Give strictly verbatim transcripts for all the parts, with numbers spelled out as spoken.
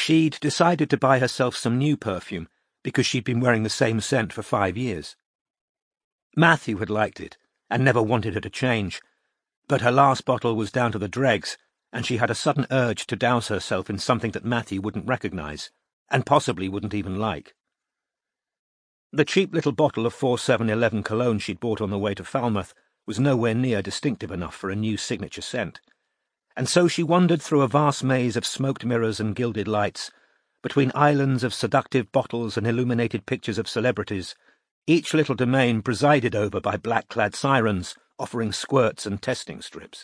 She'd decided to buy herself some new perfume because she'd been wearing the same scent for five years. Matthew had liked it and never wanted her to change, but her last bottle was down to the dregs, and she had a sudden urge to douse herself in something that Matthew wouldn't recognise, and possibly wouldn't even like. The cheap little bottle of four seven eleven cologne she'd bought on the way to Falmouth was nowhere near distinctive enough for a new signature scent, and so she wandered through a vast maze of smoked mirrors and gilded lights, between islands of seductive bottles and illuminated pictures of celebrities, each little domain presided over by black-clad sirens offering squirts and testing strips.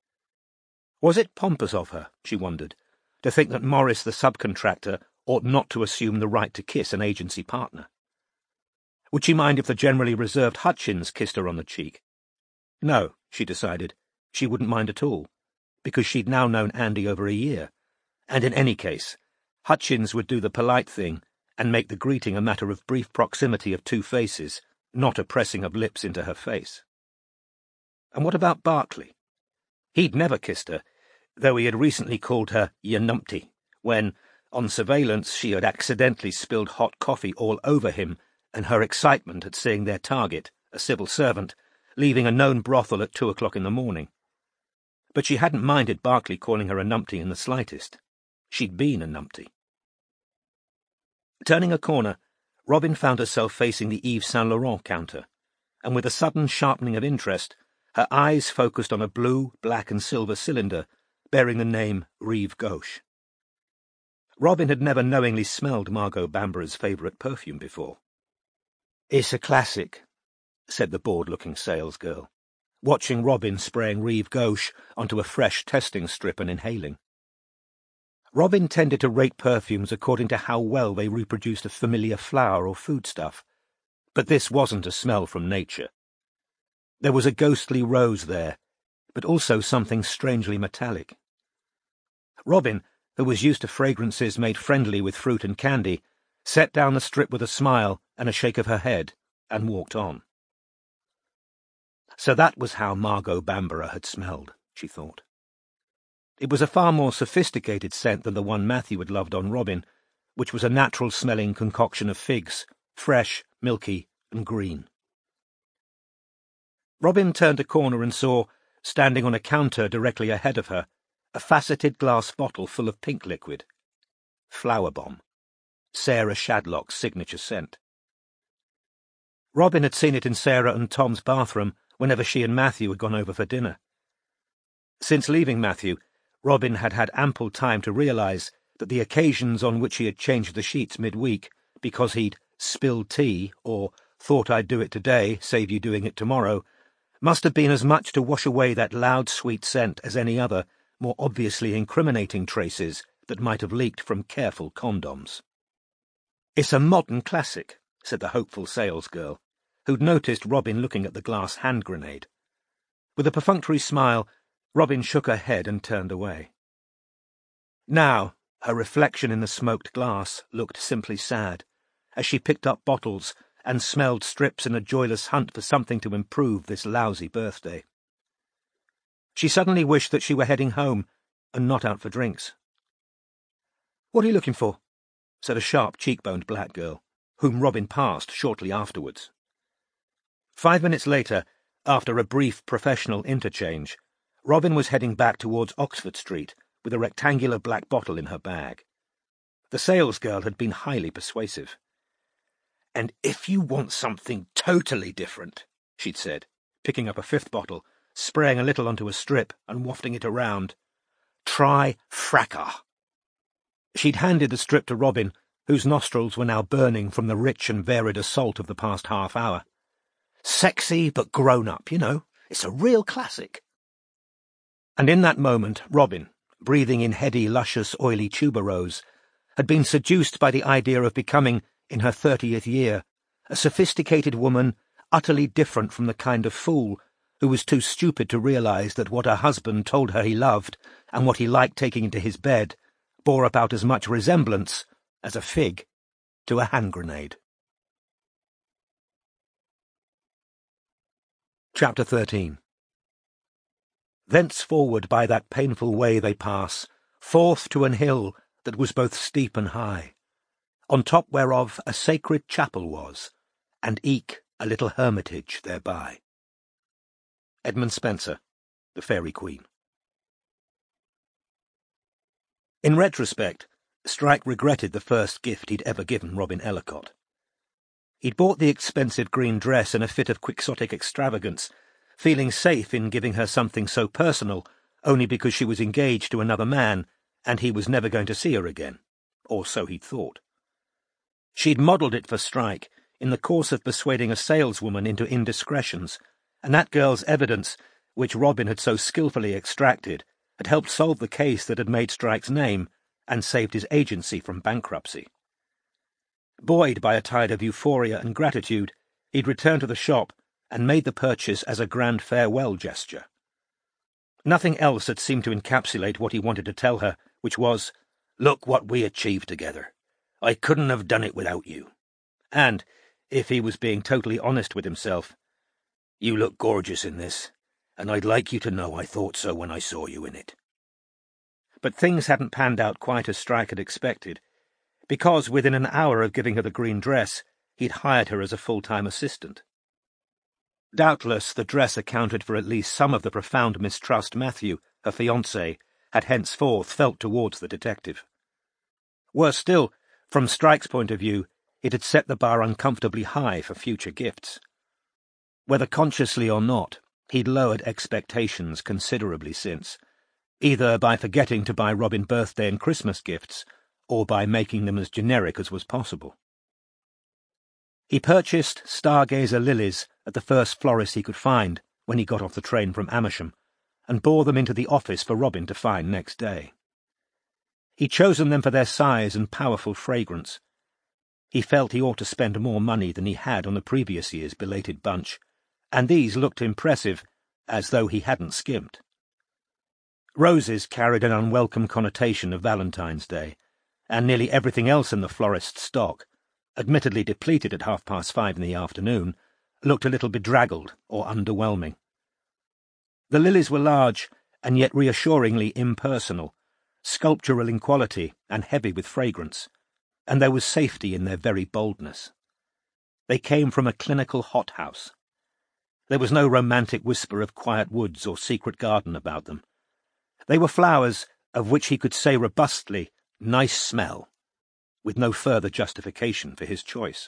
Was it pompous of her, she wondered, to think that Morris the subcontractor ought not to assume the right to kiss an agency partner? Would she mind if the generally reserved Hutchins kissed her on the cheek? No, she decided, she wouldn't mind at all, because she'd now known Andy over a year, and in any case, Hutchins would do the polite thing and make the greeting a matter of brief proximity of two faces, not a pressing of lips into her face. And what about Barclay? He'd never kissed her, though he had recently called her "ya numpty," when, on surveillance, she had accidentally spilled hot coffee all over him, and her excitement at seeing their target, a civil servant, leaving a known brothel at two o'clock in the morning. But she hadn't minded Barclay calling her a numpty in the slightest. She'd been a numpty. Turning a corner, Robin found herself facing the Yves Saint Laurent counter, and with a sudden sharpening of interest, her eyes focused on a blue, black and silver cylinder bearing the name Rive Gauche. Robin had never knowingly smelled Margot Bambora's favourite perfume before. "It's a classic," said the bored-looking salesgirl, watching Robin spraying Rive Gauche onto a fresh testing strip and inhaling. Robin tended to rate perfumes according to how well they reproduced a familiar flower or foodstuff, but this wasn't a smell from nature. There was a ghostly rose there, but also something strangely metallic. Robin, who was used to fragrances made friendly with fruit and candy, set down the strip with a smile and a shake of her head, and walked on. So that was how Margot Bambora had smelled, she thought. It was a far more sophisticated scent than the one Matthew had loved on Robin, which was a natural-smelling concoction of figs, fresh, milky, and green. Robin turned a corner and saw, standing on a counter directly ahead of her, a faceted glass bottle full of pink liquid. Flower Bomb. Sarah Shadlock's signature scent. Robin had seen it in Sarah and Tom's bathroom whenever she and Matthew had gone over for dinner. Since leaving Matthew, Robin had had ample time to realise that the occasions on which he had changed the sheets midweek because he'd spilled tea or thought I'd do it today, save you doing it tomorrow, must have been as much to wash away that loud, sweet scent as any other, more obviously incriminating traces that might have leaked from careful condoms. "It's a modern classic," said the hopeful salesgirl, who'd noticed Robin looking at the glass hand grenade. With a perfunctory smile, Robin shook her head and turned away. Now, her reflection in the smoked glass looked simply sad, as she picked up bottles and smelled strips in a joyless hunt for something to improve this lousy birthday. She suddenly wished that she were heading home, and not out for drinks. "What are you looking for?" said a sharp, cheek-boned black girl, whom Robin passed shortly afterwards. Five minutes later, after a brief professional interchange, Robin was heading back towards Oxford Street with a rectangular black bottle in her bag. The salesgirl had been highly persuasive. "And if you want something totally different," she'd said, picking up a fifth bottle, spraying a little onto a strip and wafting it around, "try Fracas." She'd handed the strip to Robin, whose nostrils were now burning from the rich and varied assault of the past half hour. "Sexy but grown-up, you know. It's a real classic." And in that moment, Robin, breathing in heady, luscious, oily tuberose, had been seduced by the idea of becoming, in her thirtieth year, a sophisticated woman utterly different from the kind of fool who was too stupid to realise that what her husband told her he loved and what he liked taking into his bed bore about as much resemblance as a fig to a hand grenade. Chapter thirteen. Thenceforward by that painful way they pass, forth to an hill, that was both steep and high, on top whereof a sacred chapel was, and eke a little hermitage thereby. Edmund Spenser, The Faerie Queene. In retrospect, Strike regretted the first gift he'd ever given Robin Ellacott. He'd bought the expensive green dress in a fit of quixotic extravagance, feeling safe in giving her something so personal only because she was engaged to another man and he was never going to see her again, or so he'd thought. She'd modelled it for Strike in the course of persuading a saleswoman into indiscretions, and that girl's evidence, which Robin had so skilfully extracted, had helped solve the case that had made Strike's name and saved his agency from bankruptcy. Buoyed by a tide of euphoria and gratitude, he'd returned to the shop and made the purchase as a grand farewell gesture. Nothing else had seemed to encapsulate what he wanted to tell her, which was, "Look what we achieved together. I couldn't have done it without you." And, if he was being totally honest with himself, "You look gorgeous in this, and I'd like you to know I thought so when I saw you in it." But things hadn't panned out quite as Strike had expected, because within an hour of giving her the green dress, he'd hired her as a full-time assistant. Doubtless the dress accounted for at least some of the profound mistrust Matthew, her fiancé, had henceforth felt towards the detective. Worse still, from Strike's point of view, it had set the bar uncomfortably high for future gifts. Whether consciously or not, he'd lowered expectations considerably since, either by forgetting to buy Robin birthday and Christmas gifts, or by making them as generic as was possible. He purchased stargazer lilies at the first florist he could find when he got off the train from Amersham, and bore them into the office for Robin to find next day. He'd chosen them for their size and powerful fragrance. He felt he ought to spend more money than he had on the previous year's belated bunch, and these looked impressive, as though he hadn't skimped. Roses carried an unwelcome connotation of Valentine's Day, and nearly everything else in the florist's stock, admittedly depleted at half-past five in the afternoon, looked a little bedraggled or underwhelming. The lilies were large, and yet reassuringly impersonal, sculptural in quality and heavy with fragrance, and there was safety in their very boldness. They came from a clinical hothouse. There was no romantic whisper of quiet woods or secret garden about them. They were flowers of which he could say robustly, "Nice smell," with no further justification for his choice.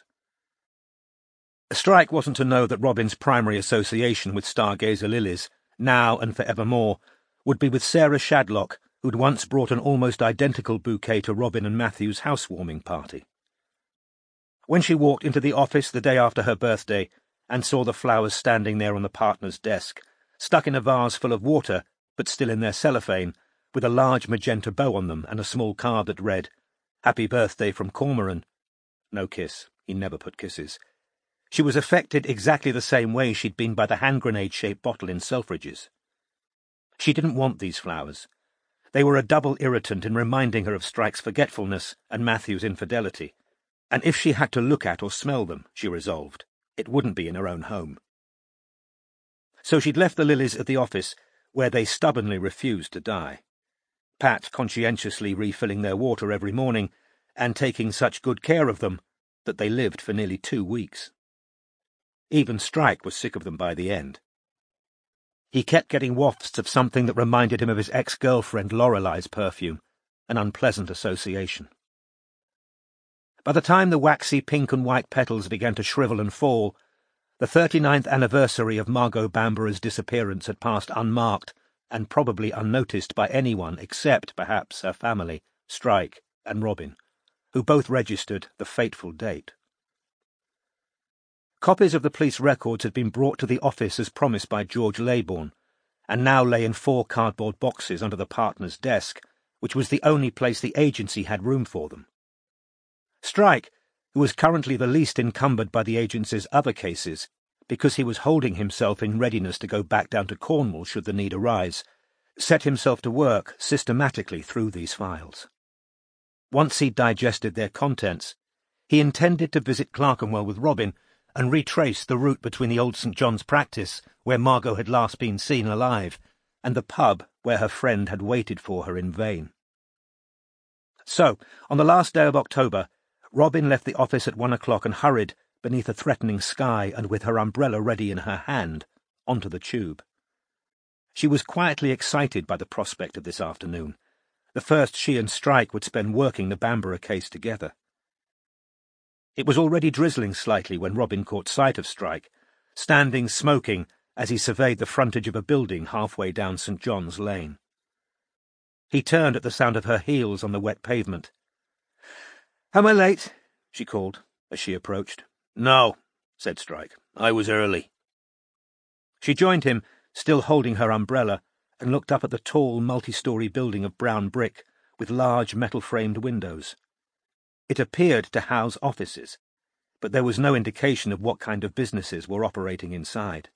Strike wasn't to know that Robin's primary association with stargazer lilies, now and for evermore, would be with Sarah Shadlock, who'd once brought an almost identical bouquet to Robin and Matthew's housewarming party. When she walked into the office the day after her birthday and saw the flowers standing there on the partner's desk, stuck in a vase full of water, but still in their cellophane, with a large magenta bow on them and a small card that read, "Happy birthday from Cormoran." No kiss. He never put kisses. She was affected exactly the same way she'd been by the hand-grenade-shaped bottle in Selfridge's. She didn't want these flowers. They were a double irritant in reminding her of Strike's forgetfulness and Matthew's infidelity, and if she had to look at or smell them, she resolved, it wouldn't be in her own home. So she'd left the lilies at the office, where they stubbornly refused to die, Pat conscientiously refilling their water every morning and taking such good care of them that they lived for nearly two weeks. Even Strike was sick of them by the end. He kept getting wafts of something that reminded him of his ex-girlfriend Lorelei's perfume, an unpleasant association. By the time the waxy pink and white petals began to shrivel and fall, the thirty-ninth anniversary of Margot Bambora's disappearance had passed unmarked and probably unnoticed by anyone except, perhaps, her family, Strike and Robin, who both registered the fateful date. Copies of the police records had been brought to the office as promised by George Laybourne, and now lay in four cardboard boxes under the partner's desk, which was the only place the agency had room for them. Strike, who was currently the least encumbered by the agency's other cases, because he was holding himself in readiness to go back down to Cornwall should the need arise, set himself to work systematically through these files. Once he'd digested their contents, he intended to visit Clerkenwell with Robin and retrace the route between the old St John's practice, where Margot had last been seen alive, and the pub where her friend had waited for her in vain. So, on the last day of October, Robin left the office at one o'clock and hurried, beneath a threatening sky and with her umbrella ready in her hand, onto the tube. She was quietly excited by the prospect of this afternoon, the first she and Strike would spend working the Bamborough case together. It was already drizzling slightly when Robin caught sight of Strike, standing smoking as he surveyed the frontage of a building halfway down St John's Lane. He turned at the sound of her heels on the wet pavement. "Am I late?" she called, as she approached. "No," said Strike. "I was early." She joined him, still holding her umbrella, and looked up at the tall, multi-storey building of brown brick with large metal-framed windows. It appeared to house offices, but there was no indication of what kind of businesses were operating inside.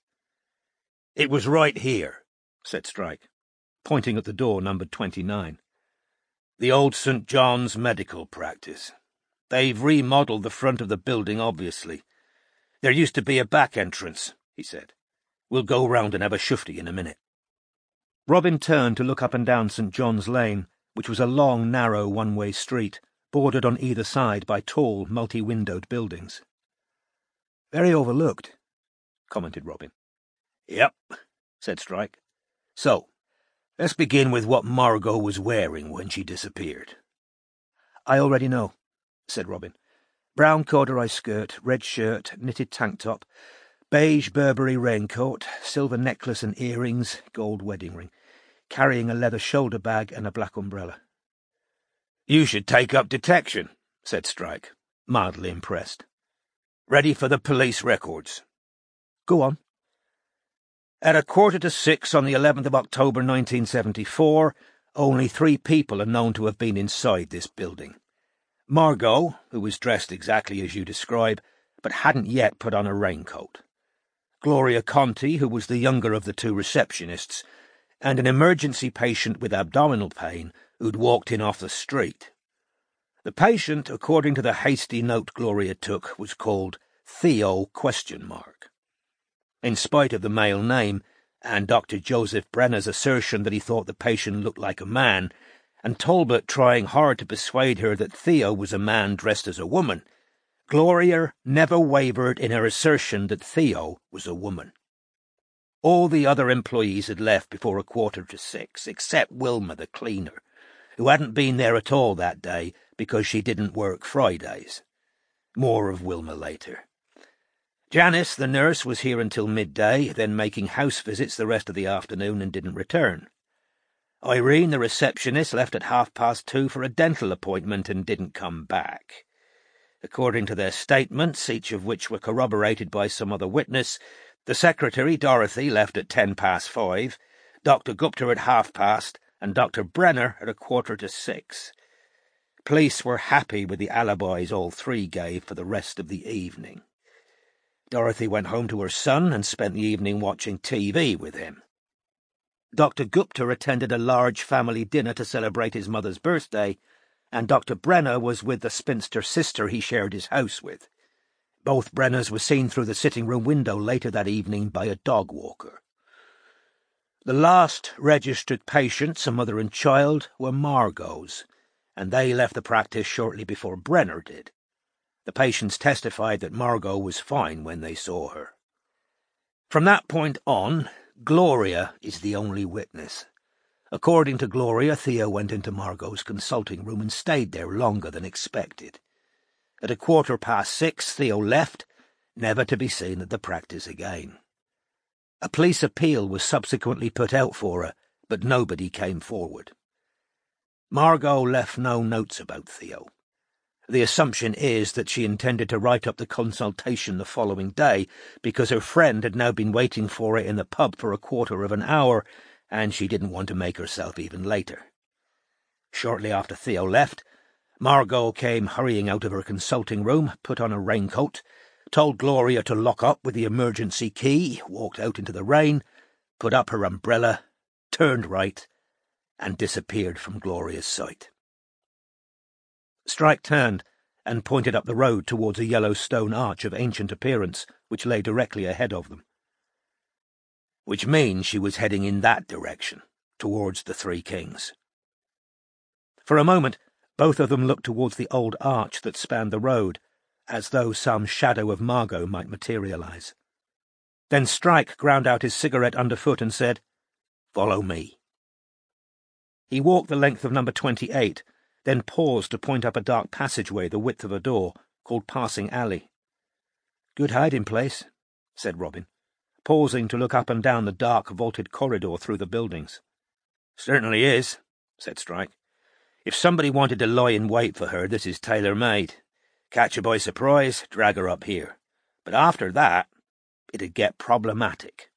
"It was right here," said Strike, pointing at the door numbered twenty-nine. "The old St John's medical practice. They've remodelled the front of the building, obviously. There used to be a back entrance," he said. "We'll go round and have a shufti in a minute." Robin turned to look up and down St John's Lane, which was a long, narrow, one-way street, bordered on either side by tall, multi-windowed buildings. "Very overlooked," commented Robin. "Yep," said Strike. "So, let's begin with what Margot was wearing when she disappeared." "I already know," said Robin. "Brown corduroy skirt, red shirt, knitted tank top, beige Burberry raincoat, silver necklace and earrings, gold wedding ring, carrying a leather shoulder bag and a black umbrella." "You should take up detection," said Strike, mildly impressed. "Ready for the police records." "Go on." "At a quarter to six on the eleventh of October nineteen seventy-four, only three people are known to have been inside this building. Margot, who was dressed exactly as you describe, but hadn't yet put on a raincoat. Gloria Conti, who was the younger of the two receptionists, and an emergency patient with abdominal pain who'd walked in off the street. The patient, according to the hasty note Gloria took, was called Theo question mark. In spite of the male name, and Doctor Joseph Brenner's assertion that he thought the patient looked like a man, and Talbot trying hard to persuade her that Theo was a man dressed as a woman, Gloria never wavered in her assertion that Theo was a woman. All the other employees had left before a quarter to six, except Wilma, the cleaner, who hadn't been there at all that day because she didn't work Fridays. More of Wilma later. Janice, the nurse, was here until midday, then making house visits the rest of the afternoon and didn't return. Irene, the receptionist, left at half past two for a dental appointment and didn't come back. According to their statements, each of which were corroborated by some other witness, the secretary, Dorothy, left at ten past five, Doctor Gupta at half past, and Doctor Brenner at a quarter to six. Police were happy with the alibis all three gave for the rest of the evening. Dorothy went home to her son and spent the evening watching T V with him. Doctor Gupta attended a large family dinner to celebrate his mother's birthday, and Doctor Brenner was with the spinster sister he shared his house with. Both Brenners were seen through the sitting-room window later that evening by a dog walker. The last registered patients, a mother and child, were Margot's, and they left the practice shortly before Brenner did. The patients testified that Margot was fine when they saw her. From that point on, Gloria is the only witness. According to Gloria, Theo went into Margot's consulting room and stayed there longer than expected. At a quarter past six, Theo left, never to be seen at the practice again. A police appeal was subsequently put out for her, but nobody came forward. Margot left no notes about Theo. The assumption is that she intended to write up the consultation the following day, because her friend had now been waiting for her in the pub for a quarter of an hour, and she didn't want to make herself even later. Shortly after Theo left, Margot came hurrying out of her consulting room, put on a raincoat, told Gloria to lock up with the emergency key, walked out into the rain, put up her umbrella, turned right, and disappeared from Gloria's sight. Strike turned and pointed up the road towards a yellow stone arch of ancient appearance which lay directly ahead of them. Which means she was heading in that direction, towards the Three Kings. For a moment, Both of them looked towards the old arch that spanned the road, as though some shadow of Margot might materialize. Then Strike ground out his cigarette underfoot and said, "Follow me." He walked the length of number twenty-eight, then paused to point up a dark passageway the width of a door, called Passing Alley. "Good hiding place," said Robin, pausing to look up and down the dark, vaulted corridor through the buildings. "Certainly is," said Strike. "If somebody wanted to lie in wait for her, this is tailor-made. Catch her by surprise, drag her up here. But after that, it'd get problematic."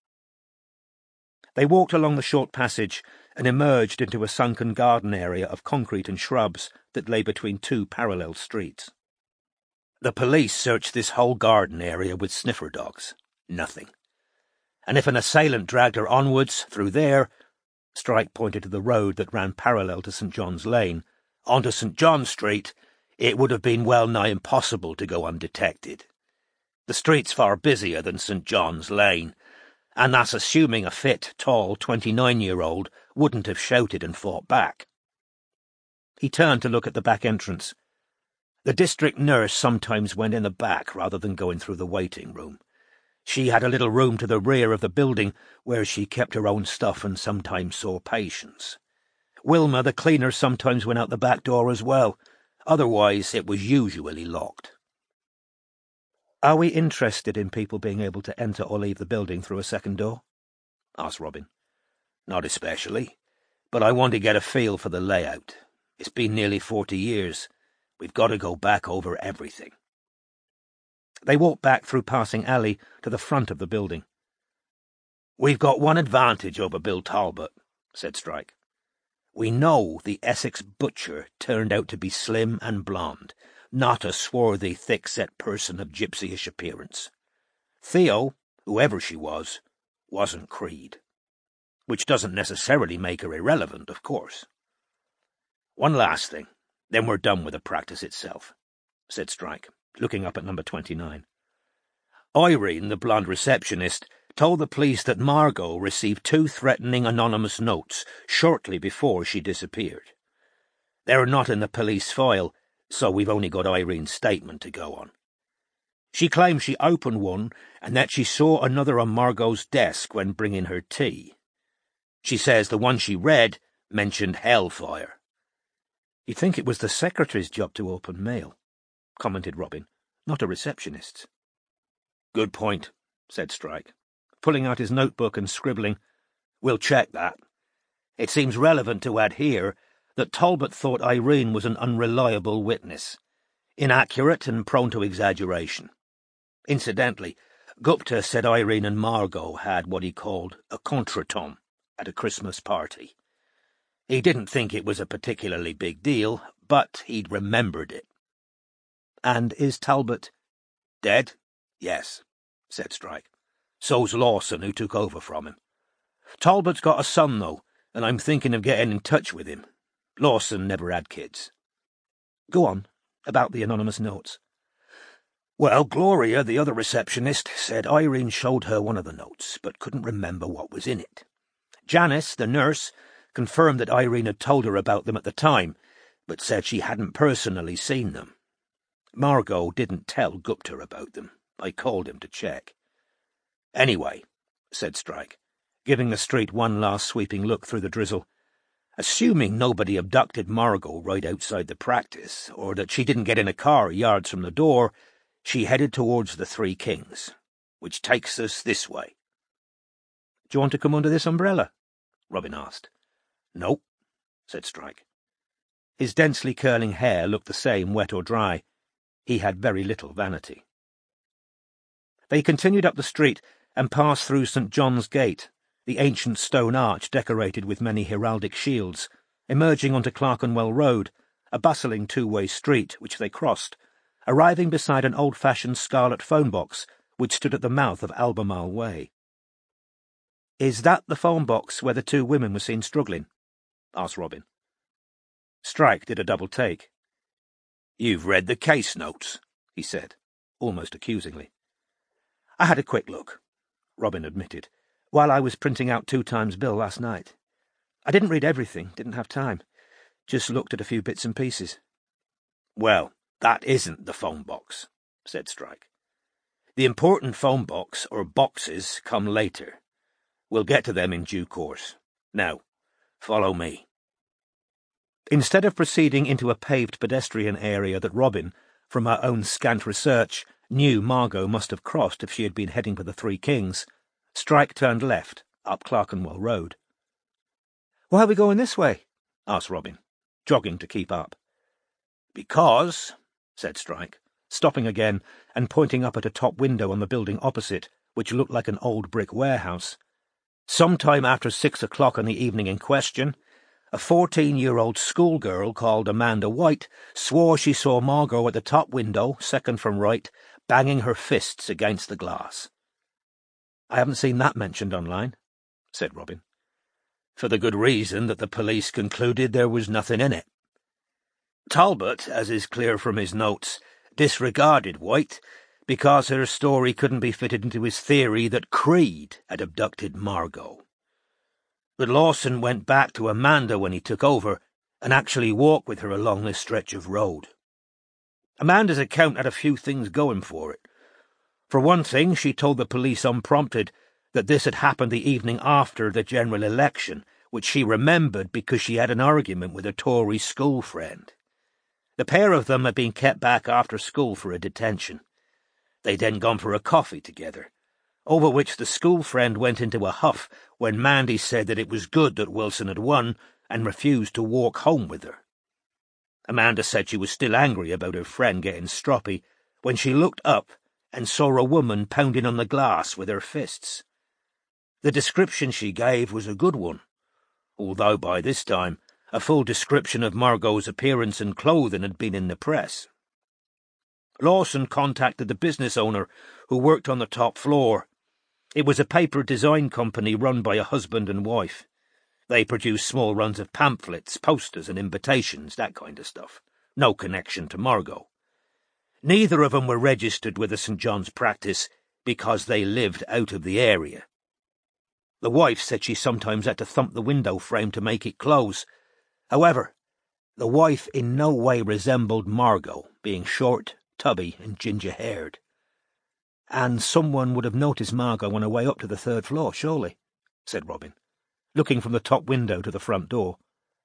They walked along the short passage and emerged into a sunken garden area of concrete and shrubs that lay between two parallel streets. "The police searched this whole garden area with sniffer dogs. Nothing. And if an assailant dragged her onwards, through there," Strike pointed to the road that ran parallel to St John's Lane, "onto St John Street, it would have been well nigh impossible to go undetected. The street's far busier than St John's Lane, and that's assuming a fit, tall, twenty-nine-year-old wouldn't have shouted and fought back." He turned to look at the back entrance. The district nurse sometimes went in the back rather than going through the waiting room. She had a little room to the rear of the building where she kept her own stuff and sometimes saw patients. Wilma, the cleaner, sometimes went out the back door as well. Otherwise, it was usually locked. "Are we interested in people being able to enter or leave the building through a second door?" asked Robin. "Not especially, but I want to get a feel for the layout. It's been nearly forty years. We've got to go back over everything." They walked back through Passing Alley to the front of the building. "We've got one advantage over Bill Talbot," said Strike. "We know the Essex butcher turned out to be slim and blonde, not a swarthy, thick-set person of gypsyish appearance. Theo, whoever she was, wasn't Creed. Which doesn't necessarily make her irrelevant, of course. One last thing, then we're done with the practice itself," said Strike, looking up at number twenty-nine. "Irene, the blonde receptionist, told the police that Margot received two threatening anonymous notes shortly before she disappeared. They're not in the police file, so we've only got Irene's statement to go on. She claims she opened one and that she saw another on Margot's desk when bringing her tea. She says the one she read mentioned hellfire." "You'd think it was the secretary's job to open mail," commented Robin, "not a receptionist's." "Good point," said Strike, pulling out his notebook and scribbling. "We'll check that. It seems relevant to add here that Talbot thought Irene was an unreliable witness, inaccurate and prone to exaggeration. Incidentally, Gupta said Irene and Margot had what he called a contretemps at a Christmas party. He didn't think it was a particularly big deal, but he'd remembered it." "And is Talbot—" "Dead? Yes," said Strike. "So's Lawson, who took over from him. Talbot's got a son, though, and I'm thinking of getting in touch with him. Lawson never had kids." "Go on, about the anonymous notes." "Well, Gloria, the other receptionist, said Irene showed her one of the notes, but couldn't remember what was in it. Janice, the nurse, confirmed that Irene had told her about them at the time, but said she hadn't personally seen them. Margot didn't tell Gupta about them. I called him to check. Anyway," said Strike, giving the street one last sweeping look through the drizzle, "assuming nobody abducted Margot right outside the practice, or that she didn't get in a car yards from the door, she headed towards the Three Kings, which takes us this way." "Do you want to come under this umbrella?" Robin asked. "Nope," said Strike. His densely curling hair looked the same, wet or dry. He had very little vanity. They continued up the street and passed through St John's Gate, the ancient stone arch decorated with many heraldic shields, emerging onto Clerkenwell Road, a bustling two-way street which they crossed, arriving beside an old-fashioned scarlet phone box which stood at the mouth of Albemarle Way. "Is that the phone box where the two women were seen struggling?" asked Robin. Strike did a double take. "You've read the case notes," he said, almost accusingly. "I had a quick look," Robin admitted, "while I was printing out Two Times Bill last night. I didn't read everything, didn't have time. Just looked at a few bits and pieces." Well, that isn't the phone box, said Strike. The important phone box, or boxes, come later. We'll get to them in due course. Now, follow me. Instead of proceeding into a paved pedestrian area that Robin, from her own scant research, knew Margot must have crossed if she had been heading for the Three Kings, Strike turned left, up Clerkenwell Road. "Why are we going this way?" asked Robin, jogging to keep up. "Because," said Strike, stopping again and pointing up at a top window on the building opposite, which looked like an old brick warehouse, "sometime after six o'clock on the evening in question, a fourteen-year-old schoolgirl called Amanda White swore she saw Margot at the top window, second from right, banging her fists against the glass." "I haven't seen that mentioned online," said Robin. "For the good reason that the police concluded there was nothing in it. Talbot, as is clear from his notes, disregarded White because her story couldn't be fitted into his theory that Creed had abducted Margot. But Lawson went back to Amanda when he took over and actually walked with her along this stretch of road. Amanda's account had a few things going for it. For one thing, she told the police unprompted that this had happened the evening after the general election, which she remembered because she had an argument with a Tory school friend. The pair of them had been kept back after school for a detention. They'd then gone for a coffee together, over which the school friend went into a huff when Mandy said that it was good that Wilson had won and refused to walk home with her. Amanda said she was still angry about her friend getting stroppy when she looked up and saw a woman pounding on the glass with her fists. The description she gave was a good one, although by this time a full description of Margot's appearance and clothing had been in the press. Lawson contacted the business owner who worked on the top floor. It was a paper design company run by a husband and wife. They produced small runs of pamphlets, posters and invitations, that kind of stuff. No connection to Margot. Neither of them were registered with the St John's practice because they lived out of the area. The wife said she sometimes had to thump the window frame to make it close. However, the wife in no way resembled Margot, being short, tubby and ginger-haired. "And someone would have noticed Margot on her way up to the third floor, surely," said Robin, looking from the top window to the front door.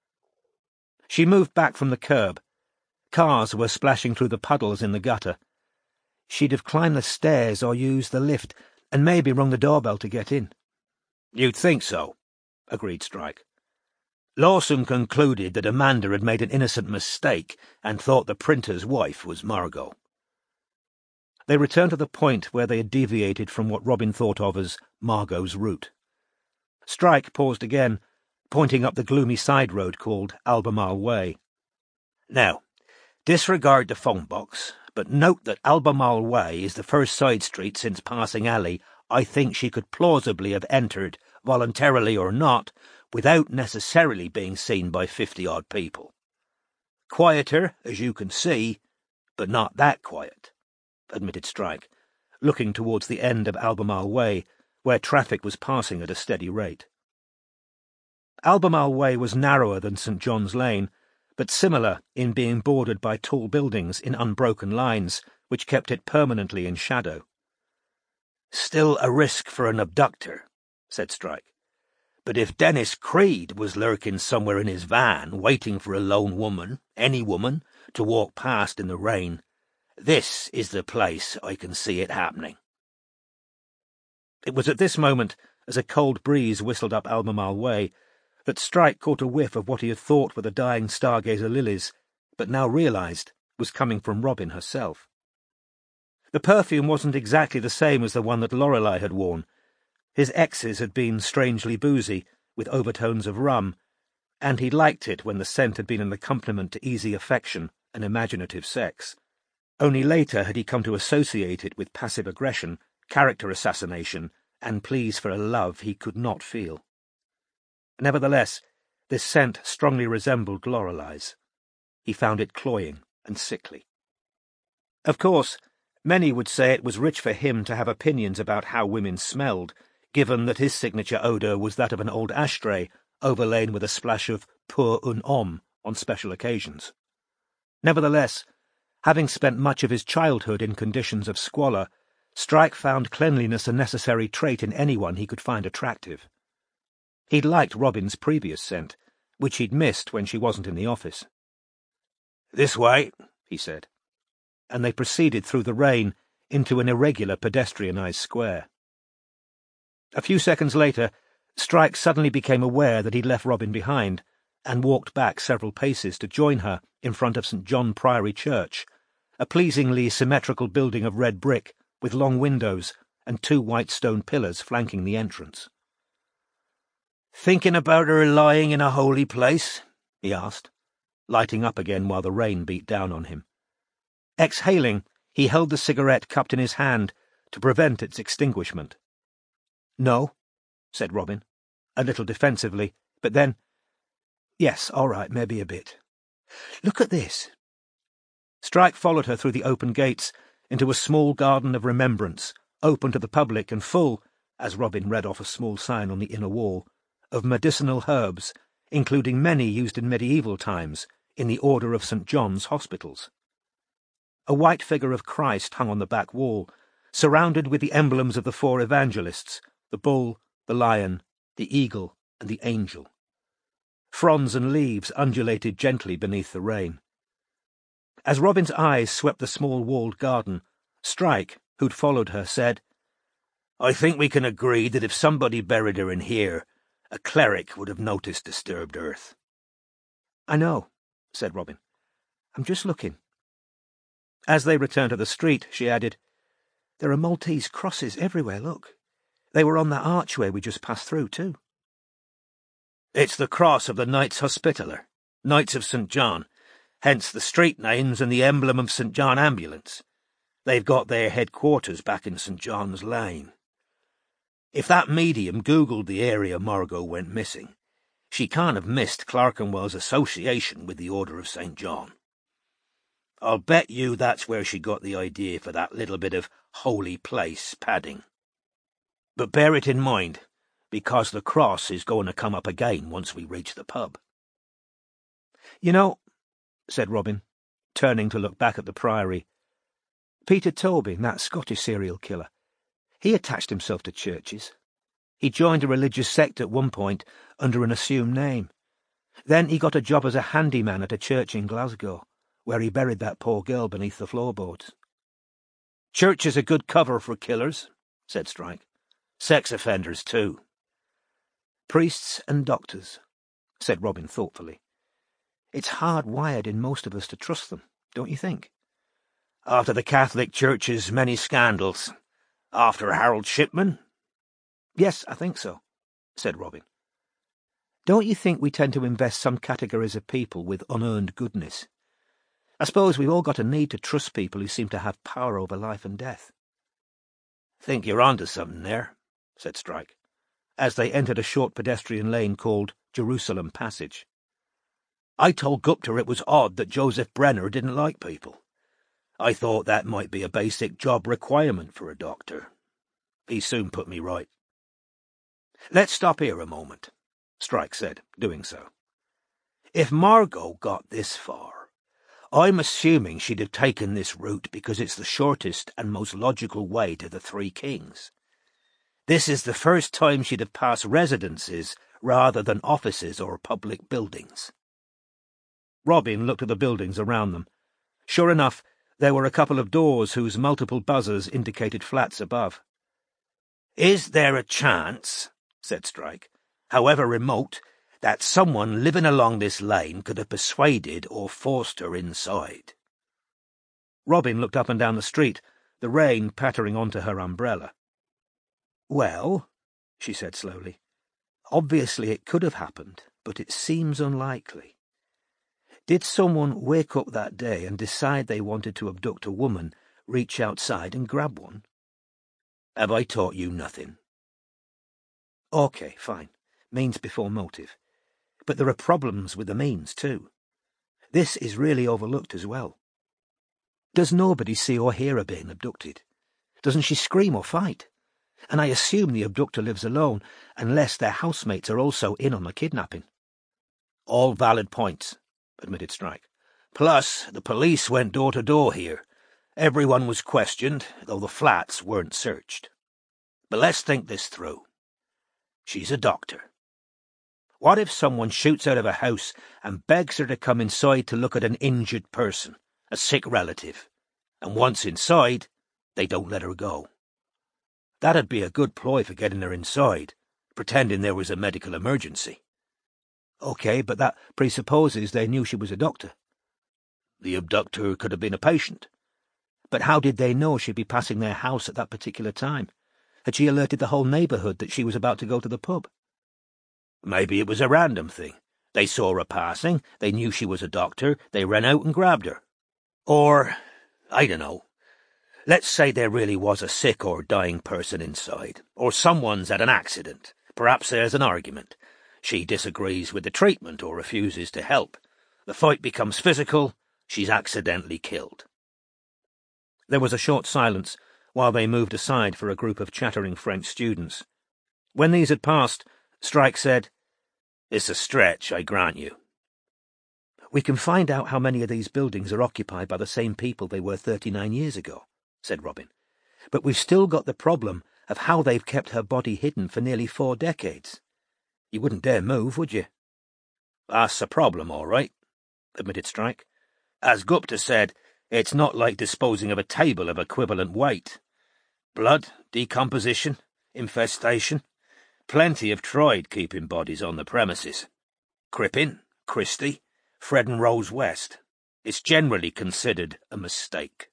She moved back from the curb. Cars were splashing through the puddles in the gutter. She'd have climbed the stairs or used the lift, and maybe rung the doorbell to get in. "You'd think so," agreed Strike. Lawson concluded that Amanda had made an innocent mistake and thought the printer's wife was Margot. They returned to the point where they had deviated from what Robin thought of as Margot's route. Strike paused again, pointing up the gloomy side road called Albemarle Way. "Now, disregard the phone box, but note that Albemarle Way is the first side street since passing alley I think she could plausibly have entered, voluntarily or not, without necessarily being seen by fifty-odd people. Quieter, as you can see, but not that quiet," admitted Strike, looking towards the end of Albemarle Way, where traffic was passing at a steady rate. Albemarle Way was narrower than St John's Lane, but similar in being bordered by tall buildings in unbroken lines, which kept it permanently in shadow. "Still a risk for an abductor," said Strike. "But if Dennis Creed was lurking somewhere in his van, waiting for a lone woman, any woman, to walk past in the rain, this is the place I can see it happening." It was at this moment, as a cold breeze whistled up Albemarle Way, that Strike caught a whiff of what he had thought were the dying stargazer lilies, but now realised was coming from Robin herself. The perfume wasn't exactly the same as the one that Lorelei had worn. His ex's had been strangely boozy, with overtones of rum, and he liked it when the scent had been an accompaniment to easy affection and imaginative sex. Only later had he come to associate it with passive aggression, character assassination, and pleas for a love he could not feel. Nevertheless, this scent strongly resembled Lorelei's. He found it cloying and sickly. Of course, many would say it was rich for him to have opinions about how women smelled, given that his signature odour was that of an old ashtray, overlain with a splash of pour un homme on special occasions. Nevertheless, Having spent much of his childhood in conditions of squalor, Strike found cleanliness a necessary trait in anyone he could find attractive. He'd liked Robin's previous scent, which he'd missed when she wasn't in the office. "This way," he said, and they proceeded through the rain into an irregular pedestrianised square. A few seconds later, Strike suddenly became aware that he'd left Robin behind, and walked back several paces to join her in front of St John Priory Church, a pleasingly symmetrical building of red brick with long windows and two white stone pillars flanking the entrance. "Thinking about her lying in a holy place?" he asked, lighting up again while the rain beat down on him. Exhaling, he held the cigarette cupped in his hand to prevent its extinguishment. "No," said Robin, a little defensively, but then, "Yes, all right, maybe a bit. Look at this." Strike followed her through the open gates into a small garden of remembrance, open to the public and full, as Robin read off a small sign on the inner wall, of medicinal herbs, including many used in medieval times in the Order of St John's hospitals. A white figure of Christ hung on the back wall, surrounded with the emblems of the four evangelists, the bull, the lion, the eagle, and the angel. Fronds and leaves undulated gently beneath the rain. As Robin's eyes swept the small walled garden, Strike, who'd followed her, said, "I think we can agree that if somebody buried her in here, a cleric would have noticed disturbed earth." "I know," said Robin. "I'm just looking." As they returned to the street, she added, "There are Maltese crosses everywhere, look. They were on that archway we just passed through, too." "It's the cross of the Knights Hospitaller, Knights of St John, hence the street names and the emblem of St John Ambulance. They've got their headquarters back in St John's Lane. If that medium Googled the area Margot went missing, she can't have missed Clerkenwell's association with the Order of St John. I'll bet you that's where she got the idea for that little bit of holy place padding. But bear it in mind, because the cross is going to come up again once we reach the pub." "You know," said Robin, turning to look back at the Priory, "Peter Tobin, that Scottish serial killer, he attached himself to churches. He joined a religious sect at one point under an assumed name. Then he got a job as a handyman at a church in Glasgow, where he buried that poor girl beneath the floorboards." "Church is a good cover for killers," said Strike. "Sex offenders, too." "Priests and doctors," said Robin thoughtfully. "It's hard-wired in most of us to trust them, don't you think?" "After the Catholic Church's many scandals. After Harold Shipman?" "Yes, I think so," said Robin. "Don't you think we tend to invest some categories of people with unearned goodness? I suppose we've all got a need to trust people who seem to have power over life and death." "Think you're onto something there," said Strike, as they entered a short pedestrian lane called Jerusalem Passage. "I told Gupta it was odd that Joseph Brenner didn't like people. I thought that might be a basic job requirement for a doctor. He soon put me right." "Let's stop here a moment," Strike said, doing so. "If Margot got this far, I'm assuming she'd have taken this route because it's the shortest and most logical way to the Three Kings. This is the first time she'd have passed residences rather than offices or public buildings." Robin looked at the buildings around them. Sure enough, there were a couple of doors whose multiple buzzers indicated flats above. "Is there a chance," said Strike, "however remote, that someone living along this lane could have persuaded or forced her inside?" Robin looked up and down the street, the rain pattering onto her umbrella. "Well," she said slowly, "obviously it could have happened, but it seems unlikely. Did someone wake up that day and decide they wanted to abduct a woman, reach outside and grab one? Have I taught you nothing?" "OK, fine. Means before motive. But there are problems with the means, too. This is really overlooked as well. Does nobody see or hear her being abducted? Doesn't she scream or fight? And I assume the abductor lives alone, unless their housemates are also in on the kidnapping." "All valid points," admitted Strike. Plus, the police went door to door here. Everyone was questioned, though the flats weren't searched. But let's think this through. She's a doctor. What if someone shoots out of a house and begs her to come inside to look at an injured person, a sick relative, and once inside, they don't let her go? That'd be a good ploy for getting her inside, pretending there was a medical emergency. OK, but that presupposes they knew she was a doctor. The abductor could have been a patient. But how did they know she'd be passing their house at that particular time? Had she alerted the whole neighbourhood that she was about to go to the pub? Maybe it was a random thing. They saw her passing, they knew she was a doctor, they ran out and grabbed her. Or, I don't know, let's say there really was a sick or dying person inside, or someone's had an accident. Perhaps there's an argument. She disagrees with the treatment or refuses to help. The fight becomes physical, she's accidentally killed. There was a short silence while they moved aside for a group of chattering French students. When these had passed, Strike said, "It's a stretch, I grant you." "We can find out how many of these buildings are occupied by the same people they were thirty-nine years ago," said Robin. "But we've still got the problem of how they've kept her body hidden for nearly four decades. You wouldn't dare move, would you?" "That's a problem, all right," admitted Strike. "As Gupta said, it's not like disposing of a table of equivalent weight. Blood, decomposition, infestation. Plenty have tried keeping bodies on the premises. Crippen, Christie, Fred and Rose West. It's generally considered a mistake."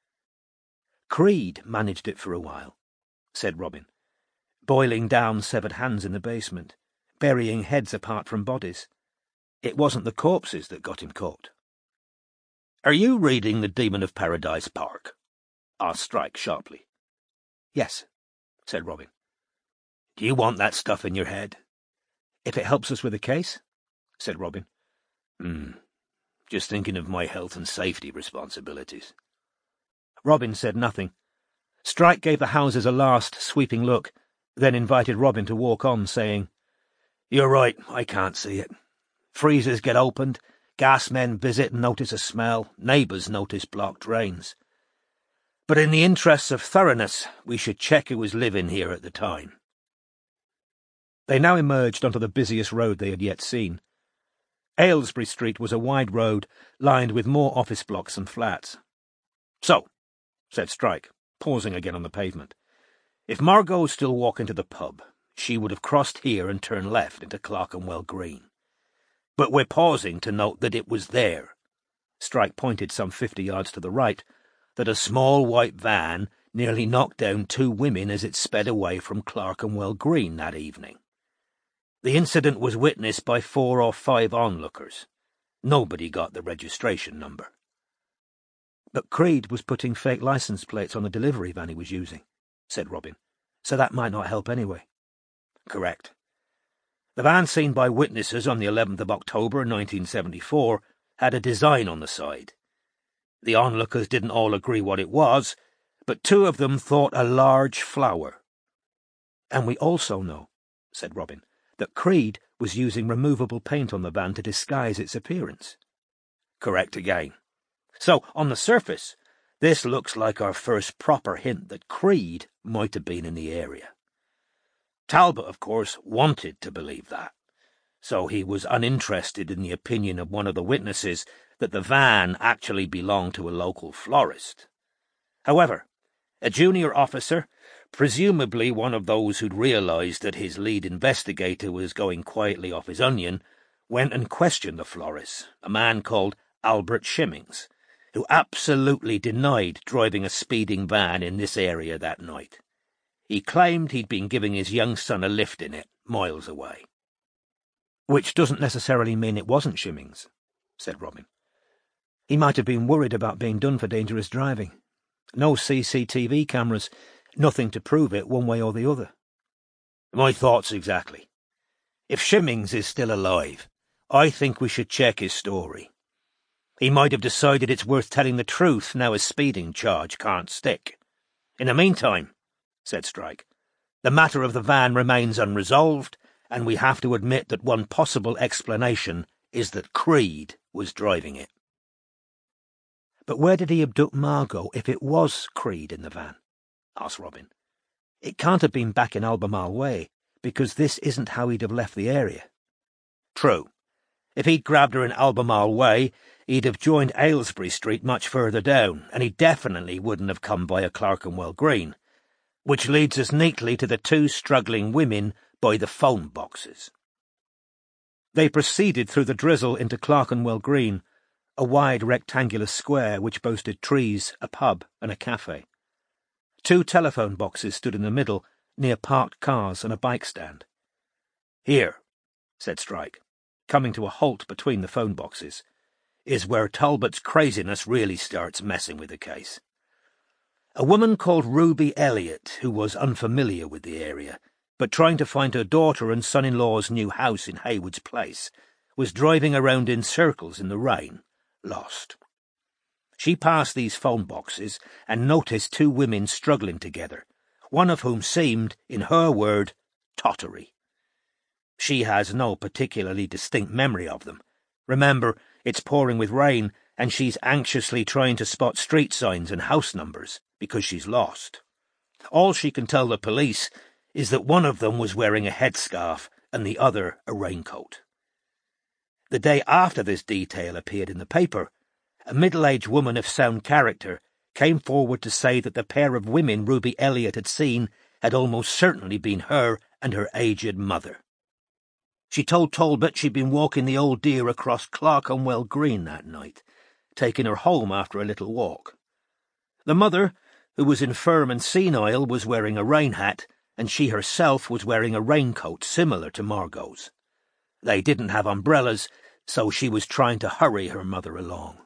"Creed managed it for a while," said Robin, "boiling down severed hands in the basement, burying heads apart from bodies. It wasn't the corpses that got him caught." "Are you reading The Demon of Paradise Park?" asked Strike sharply. "Yes," said Robin. "Do you want that stuff in your head?" "If it helps us with the case," said Robin. Hmm. Just thinking of my health and safety responsibilities." Robin said nothing. Strike gave the houses a last sweeping look, then invited Robin to walk on, saying, "You're right, I can't see it. Freezers get opened, gas men visit and notice a smell, neighbours notice blocked drains. But in the interests of thoroughness, we should check who was living here at the time." They now emerged onto the busiest road they had yet seen. Aylesbury Street was a wide road lined with more office blocks and flats. "So," said Strike, pausing again on the pavement, "if Margot's still walking to the pub, she would have crossed here and turned left into Clerkenwell Green. But we're pausing to note that it was there," Strike pointed some fifty yards to the right, "that a small white van nearly knocked down two women as it sped away from Clerkenwell Green that evening. The incident was witnessed by four or five onlookers. Nobody got the registration number." "But Creed was putting fake licence plates on the delivery van he was using," said Robin, "so that might not help anyway." "Correct. The van seen by witnesses on the eleventh of October, nineteen seventy-four, had a design on the side. The onlookers didn't all agree what it was, but two of them thought a large flower." "And we also know," said Robin, "that Creed was using removable paint on the van to disguise its appearance." "Correct again. So, on the surface, this looks like our first proper hint that Creed might have been in the area. Talbot, of course, wanted to believe that, so he was uninterested in the opinion of one of the witnesses that the van actually belonged to a local florist. However, a junior officer, presumably one of those who'd realised that his lead investigator was going quietly off his onion, went and questioned the florist, a man called Albert Shimmings, who absolutely denied driving a speeding van in this area that night. He claimed he'd been giving his young son a lift in it, miles away." "Which doesn't necessarily mean it wasn't Shimmings," said Robin. "He might have been worried about being done for dangerous driving. No C C T V cameras, nothing to prove it one way or the other." "My thoughts exactly. If Shimmings is still alive, I think we should check his story. He might have decided it's worth telling the truth now his speeding charge can't stick. In the meantime," said Strike, "the matter of the van remains unresolved, and we have to admit that one possible explanation is that Creed was driving it." But where did he abduct Margot if it was Creed in the van? Asked Robin. It can't have been back in Albemarle Way, because this isn't how he'd have left the area. True. If he'd grabbed her in Albemarle Way, he'd have joined Aylesbury Street much further down, and he definitely wouldn't have come via Clerkenwell Green, which leads us neatly to the two struggling women by the phone boxes. They proceeded through the drizzle into Clerkenwell Green, a wide rectangular square which boasted trees, a pub, and a cafe. Two telephone boxes stood in the middle, near parked cars and a bike stand. "Here," said Strike, coming to a halt between the phone boxes, "is where Talbot's craziness really starts messing with the case. A woman called Ruby Elliott, who was unfamiliar with the area, but trying to find her daughter and son-in-law's new house in Haywood's Place, was driving around in circles in the rain, lost. She passed these phone boxes and noticed two women struggling together, one of whom seemed, in her word, tottery. She has no particularly distinct memory of them. Remember, it's pouring with rain, and she's anxiously trying to spot street signs and house numbers, because she's lost. All she can tell the police is that one of them was wearing a headscarf and the other a raincoat. The day after this detail appeared in the paper, a middle-aged woman of sound character came forward to say that the pair of women Ruby Elliott had seen had almost certainly been her and her aged mother. She told Talbot she'd been walking the old dear across Clerkenwell Green that night, taking her home after a little walk. The mother, who was infirm and senile, was wearing a rain hat, and she herself was wearing a raincoat similar to Margot's. They didn't have umbrellas, so she was trying to hurry her mother along.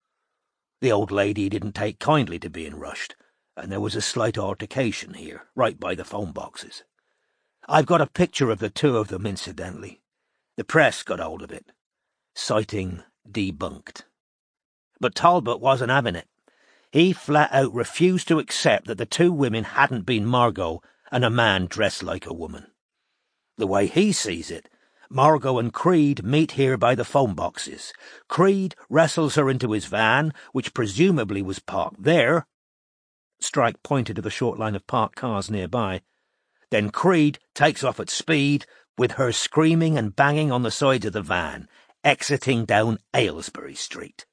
The old lady didn't take kindly to being rushed, and there was a slight altercation here, right by the phone boxes. I've got a picture of the two of them, incidentally. The press got hold of it. Sighting debunked. But Talbot wasn't having it. He flat-out refused to accept that the two women hadn't been Margot and a man dressed like a woman. The way he sees it, Margot and Creed meet here by the phone boxes. Creed wrestles her into his van, which presumably was parked there. Strike pointed to the short line of parked cars nearby. Then Creed takes off at speed, with her screaming and banging on the sides of the van, exiting down Aylesbury Street.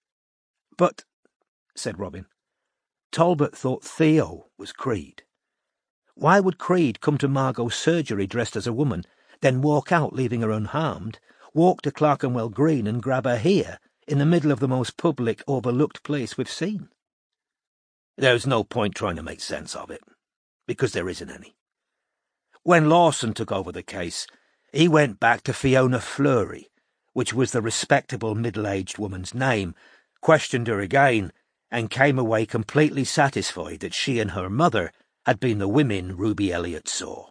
"But," said Robin, "Talbot thought Theo was Creed. Why would Creed come to Margot's surgery dressed as a woman, then walk out leaving her unharmed, walk to Clerkenwell Green and grab her here, in the middle of the most public, overlooked place we've seen?" "There's no point trying to make sense of it, because there isn't any. When Lawson took over the case, he went back to Fiona Fleury, which was the respectable middle-aged woman's name, questioned her again, and came away completely satisfied that she and her mother had been the women Ruby Elliott saw.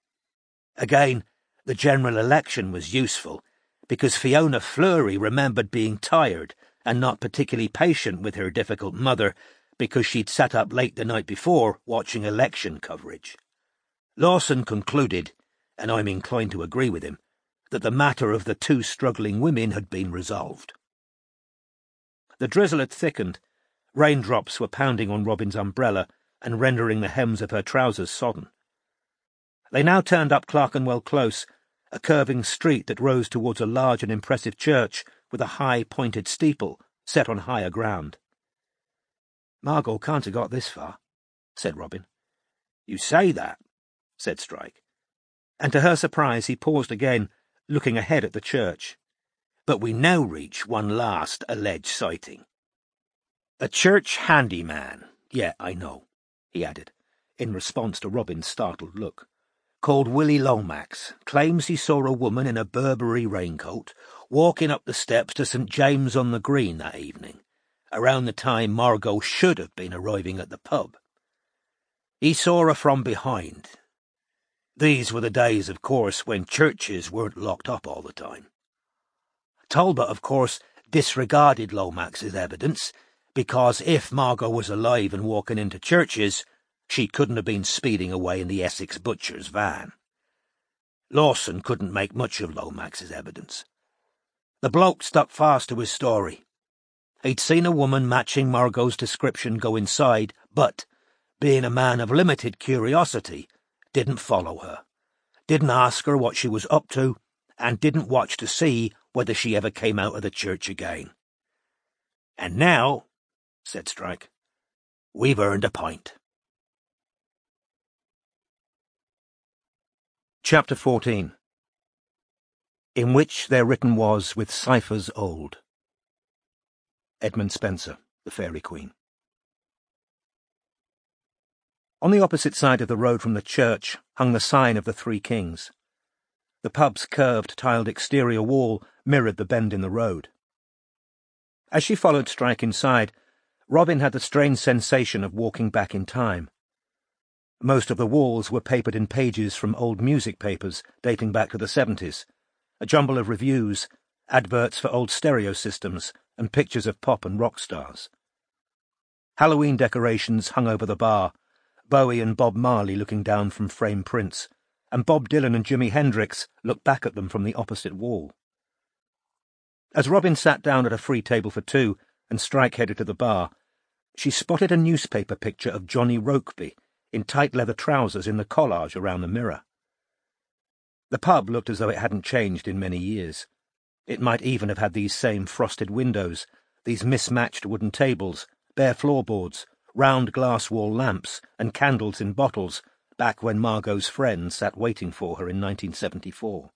Again, the general election was useful, because Fiona Fleury remembered being tired and not particularly patient with her difficult mother because she'd sat up late the night before watching election coverage. Lawson concluded, and I'm inclined to agree with him, that the matter of the two struggling women had been resolved. The drizzle had thickened. Raindrops were pounding on Robin's umbrella and rendering the hems of her trousers sodden. They now turned up Clerkenwell Close, a curving street that rose towards a large and impressive church with a high, pointed steeple set on higher ground. "Margot can't have got this far," said Robin. "You say that," said Strike. And to her surprise he paused again, looking ahead at the church. "But we now reach one last alleged sighting. A church handyman, yeah, I know," he added, in response to Robin's startled look, "called Willie Lomax, claims he saw a woman in a Burberry raincoat walking up the steps to St James on the Green that evening, around the time Margot should have been arriving at the pub. He saw her from behind. These were the days, of course, when churches weren't locked up all the time. Talbot, of course, disregarded Lomax's evidence, because if Margot was alive and walking into churches, she couldn't have been speeding away in the Essex butcher's van. Lawson couldn't make much of Lomax's evidence. The bloke stuck fast to his story. He'd seen a woman matching Margot's description go inside, but, being a man of limited curiosity, didn't follow her, didn't ask her what she was up to, and didn't watch to see whether she ever came out of the church again. And now, said Strike, we've earned a pint. Chapter fourteen. In which their written was with ciphers old. Edmund Spenser, The Fairy Queen. On the opposite side of the road from the church hung the sign of the Three Kings. The pub's curved, tiled exterior wall mirrored the bend in the road. As she followed Strike inside, Robin had the strange sensation of walking back in time. Most of the walls were papered in pages from old music papers dating back to the seventies, a jumble of reviews, adverts for old stereo systems, and pictures of pop and rock stars. Halloween decorations hung over the bar, Bowie and Bob Marley looking down from frame prints, and Bob Dylan and Jimi Hendrix looked back at them from the opposite wall. As Robin sat down at a free table for two and Strike headed to the bar, she spotted a newspaper picture of Johnny Rokeby in tight leather trousers in the collage around the mirror. The pub looked as though it hadn't changed in many years. It might even have had these same frosted windows, these mismatched wooden tables, bare floorboards, round glass wall lamps, and candles in bottles, back when Margot's friend sat waiting for her in nineteen seventy-four.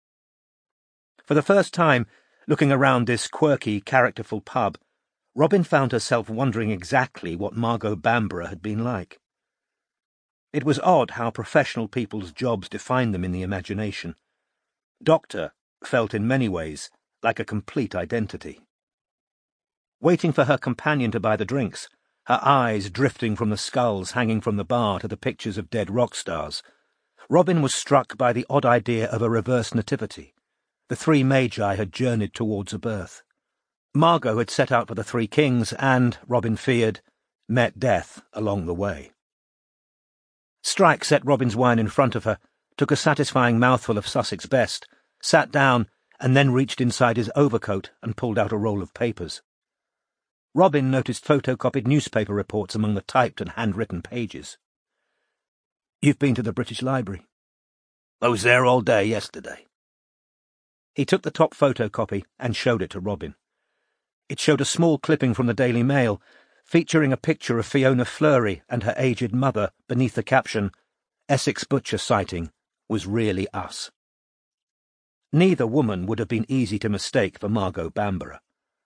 For the first time, looking around this quirky, characterful pub, Robin found herself wondering exactly what Margot Bamborough had been like. It was odd how professional people's jobs defined them in the imagination. Doctor felt in many ways like a complete identity. Waiting for her companion to buy the drinks, her eyes drifting from the skulls hanging from the bar to the pictures of dead rock stars, Robin was struck by the odd idea of a reverse nativity. The three magi had journeyed towards a birth. Margot had set out for the Three Kings and, Robin feared, met death along the way. Strike set Robin's wine in front of her, took a satisfying mouthful of Sussex Best, sat down, and then reached inside his overcoat and pulled out a roll of papers. Robin noticed photocopied newspaper reports among the typed and handwritten pages. "You've been to the British Library?" "I was there all day yesterday." He took the top photocopy and showed it to Robin. It showed a small clipping from the Daily Mail, featuring a picture of Fiona Fleury and her aged mother beneath the caption, "Essex Butcher sighting was really us." Neither woman would have been easy to mistake for Margot Bamborough.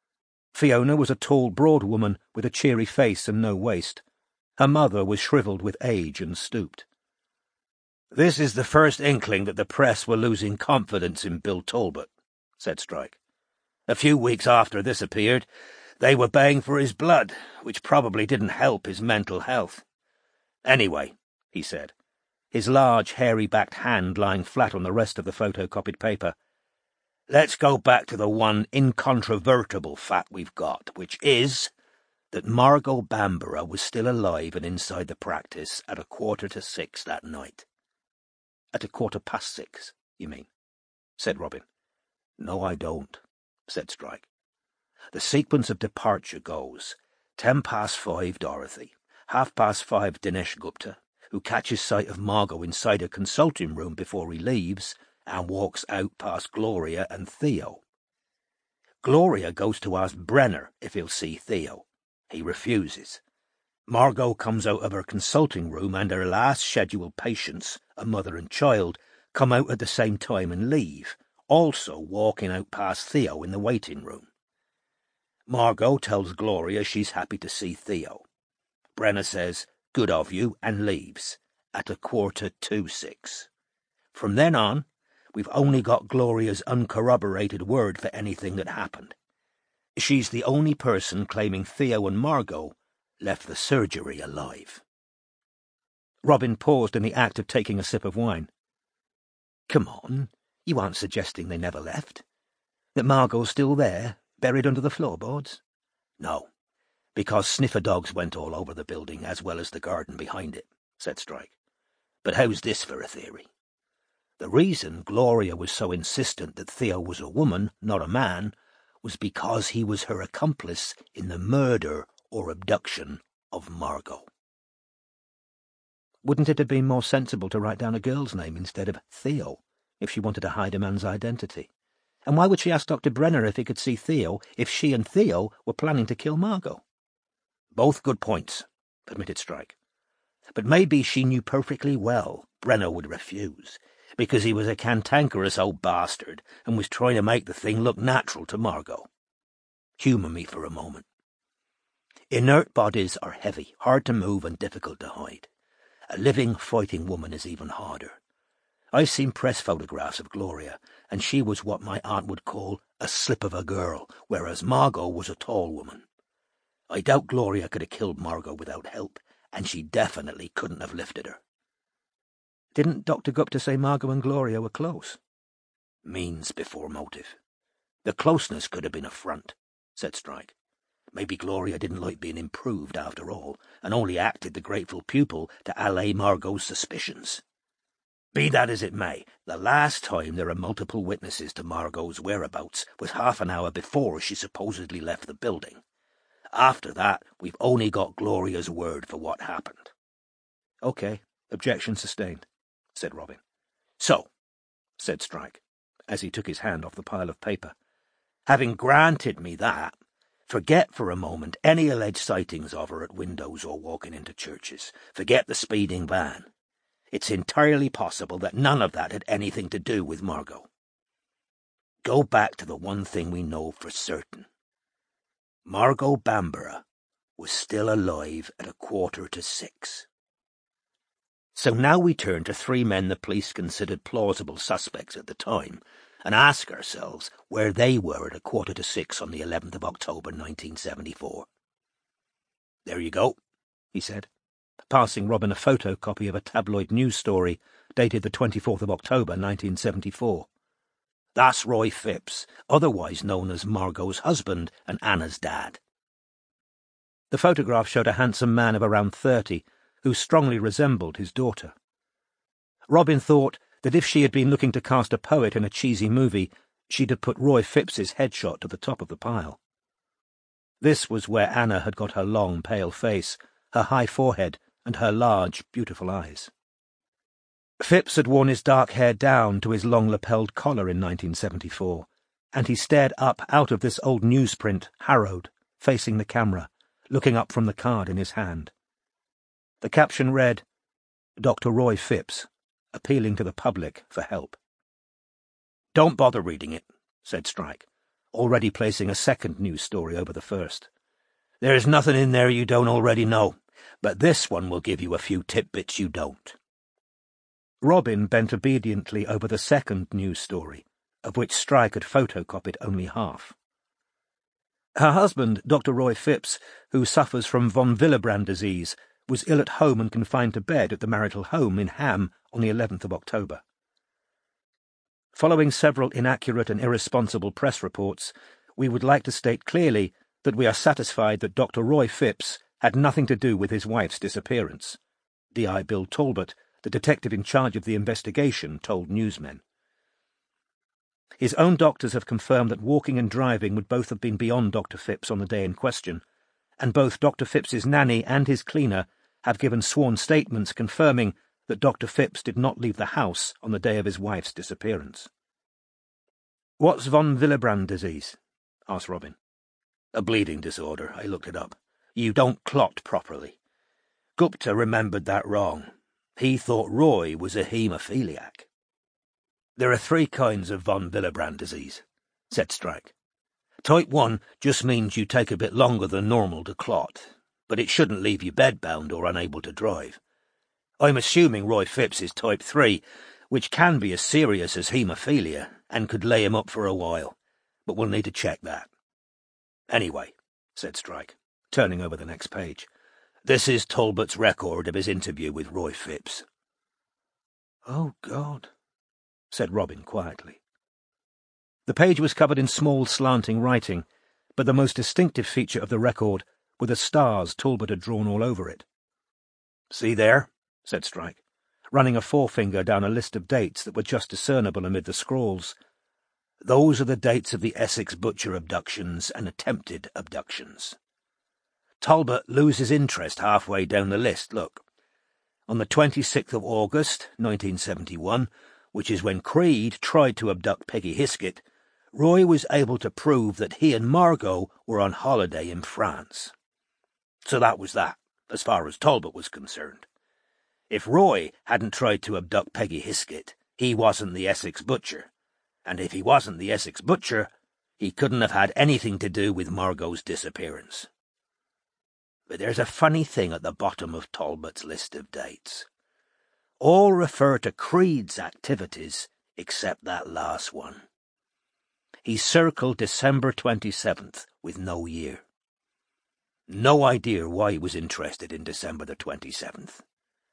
Fiona was a tall, broad woman with a cheery face and no waist. Her mother was shriveled with age and stooped. "This is the first inkling that the press were losing confidence in Bill Talbot," said Strike. "A few weeks after this appeared, they were baying for his blood, which probably didn't help his mental health. Anyway," he said, his large, hairy-backed hand lying flat on the rest of the photocopied paper, "let's go back to the one incontrovertible fact we've got, which is that Margot Bamborough was still alive and inside the practice at a quarter to six that night." "At a quarter past six, you mean?" said Robin. "No, I don't," said Strike. "The sequence of departure goes, ten past five Dorothy, half past five Dinesh Gupta, who catches sight of Margot inside a consulting room before he leaves and walks out past Gloria and Theo. Gloria goes to ask Brenner if he'll see Theo. He refuses. Margot comes out of her consulting room and her last scheduled patients, a mother and child, come out at the same time and leave, also walking out past Theo in the waiting room. Margot tells Gloria she's happy to see Theo. Brenner says, 'Good of you,' and leaves, at a quarter to six. From then on, we've only got Gloria's uncorroborated word for anything that happened. She's the only person claiming Theo and Margot left the surgery alive." Robin paused in the act of taking a sip of wine. "Come on, you aren't suggesting they never left? That Margot's still there, buried under the floorboards?" "No, because sniffer dogs went all over the building as well as the garden behind it," said Strike. "But how's this for a theory? The reason Gloria was so insistent that Theo was a woman, not a man, was because he was her accomplice in the murder or abduction of Margot. Wouldn't it have been more sensible to write down a girl's name instead of Theo, if she wanted to hide a man's identity? And why would she ask Doctor Brenner if he could see Theo if she and Theo were planning to kill Margot? Both good points, admitted Strike. But maybe she knew perfectly well Brenner would refuse, because he was a cantankerous old bastard and was trying to make the thing look natural to Margot. Humour me for a moment. Inert bodies are heavy, hard to move and difficult to hide. A living, fighting woman is even harder. I've seen press photographs of Gloria, and she was what my aunt would call a slip of a girl, whereas Margot was a tall woman. I doubt Gloria could have killed Margot without help, and she definitely couldn't have lifted her. Didn't Doctor Gupta say Margot and Gloria were close? Means before motive. The closeness could have been a front, said Strike. Maybe Gloria didn't like being improved after all, and only acted the grateful pupil to allay Margot's suspicions. Be that as it may, the last time there are multiple witnesses to Margot's whereabouts was half an hour before she supposedly left the building. After that, we've only got Gloria's word for what happened. OK, objection sustained, said Robin. So, said Strike, as he took his hand off the pile of paper, having granted me that, forget for a moment any alleged sightings of her at windows or walking into churches. Forget the speeding van. It's entirely possible that none of that had anything to do with Margot. Go back to the one thing we know for certain. Margot Bamborough was still alive at a quarter to six. So now we turn to three men the police considered plausible suspects at the time, and ask ourselves where they were at a quarter to six on the eleventh of October nineteen seventy-four. There you go, he said, passing Robin a photocopy of a tabloid news story dated the twenty-fourth of October nineteen seventy-four. That's Roy Phipps, otherwise known as Margot's husband and Anna's dad. The photograph showed a handsome man of around thirty, who strongly resembled his daughter. Robin thought that if she had been looking to cast a poet in a cheesy movie, she'd have put Roy Phipps's headshot to the top of the pile. This was where Anna had got her long, pale face, her high forehead, and her large, beautiful eyes. Phipps had worn his dark hair down to his long-lapelled collar in nineteen seventy-four, and he stared up out of this old newsprint, harrowed, facing the camera, looking up from the card in his hand. The caption read, Doctor Roy Phipps, appealing to the public for help. Don't bother reading it, said Strike, already placing a second news story over the first. There's nothing in there you don't already know, but this one will give you a few tidbits you don't. Robin bent obediently over the second news story, of which Strike had photocopied only half. Her husband, Doctor Roy Phipps, who suffers from von Willebrand disease, was ill at home and confined to bed at the marital home in Ham on the eleventh of October. Following several inaccurate and irresponsible press reports, we would like to state clearly that we are satisfied that Doctor Roy Phipps had nothing to do with his wife's disappearance. D I Bill Talbot, the detective in charge of the investigation, told newsmen. His own doctors have confirmed that walking and driving would both have been beyond Doctor Phipps on the day in question, and both Doctor Phipps's nanny and his cleaner have given sworn statements confirming that Doctor Phipps did not leave the house on the day of his wife's disappearance. "What's von Willebrand disease?" asked Robin. A bleeding disorder, I looked it up. You don't clot properly. Gupta remembered that wrong. He thought Roy was a haemophiliac. There are three kinds of von Willebrand disease, said Strike. Type one just means you take a bit longer than normal to clot, but it shouldn't leave you bedbound or unable to drive. I'm assuming Roy Phipps is type three, which can be as serious as haemophilia and could lay him up for a while, but we'll need to check that. Anyway, said Strike, turning over the next page, this is Talbot's record of his interview with Roy Phipps. Oh, God, said Robin quietly. The page was covered in small slanting writing, but the most distinctive feature of the record were the stars Talbot had drawn all over it. See there, said Strike, running a forefinger down a list of dates that were just discernible amid the scrawls. Those are the dates of the Essex Butcher abductions and attempted abductions. Talbot loses interest halfway down the list. Look. On the twenty-sixth of August, nineteen seventy-one, which is when Creed tried to abduct Peggy Hiskett, Roy was able to prove that he and Margot were on holiday in France. So that was that, as far as Talbot was concerned. If Roy hadn't tried to abduct Peggy Hiskett, he wasn't the Essex Butcher. And if he wasn't the Essex Butcher, he couldn't have had anything to do with Margot's disappearance. But there's a funny thing at the bottom of Talbot's list of dates. All refer to Creed's activities except that last one. He circled December twenty-seventh with no year. No idea why he was interested in December the twenty-seventh.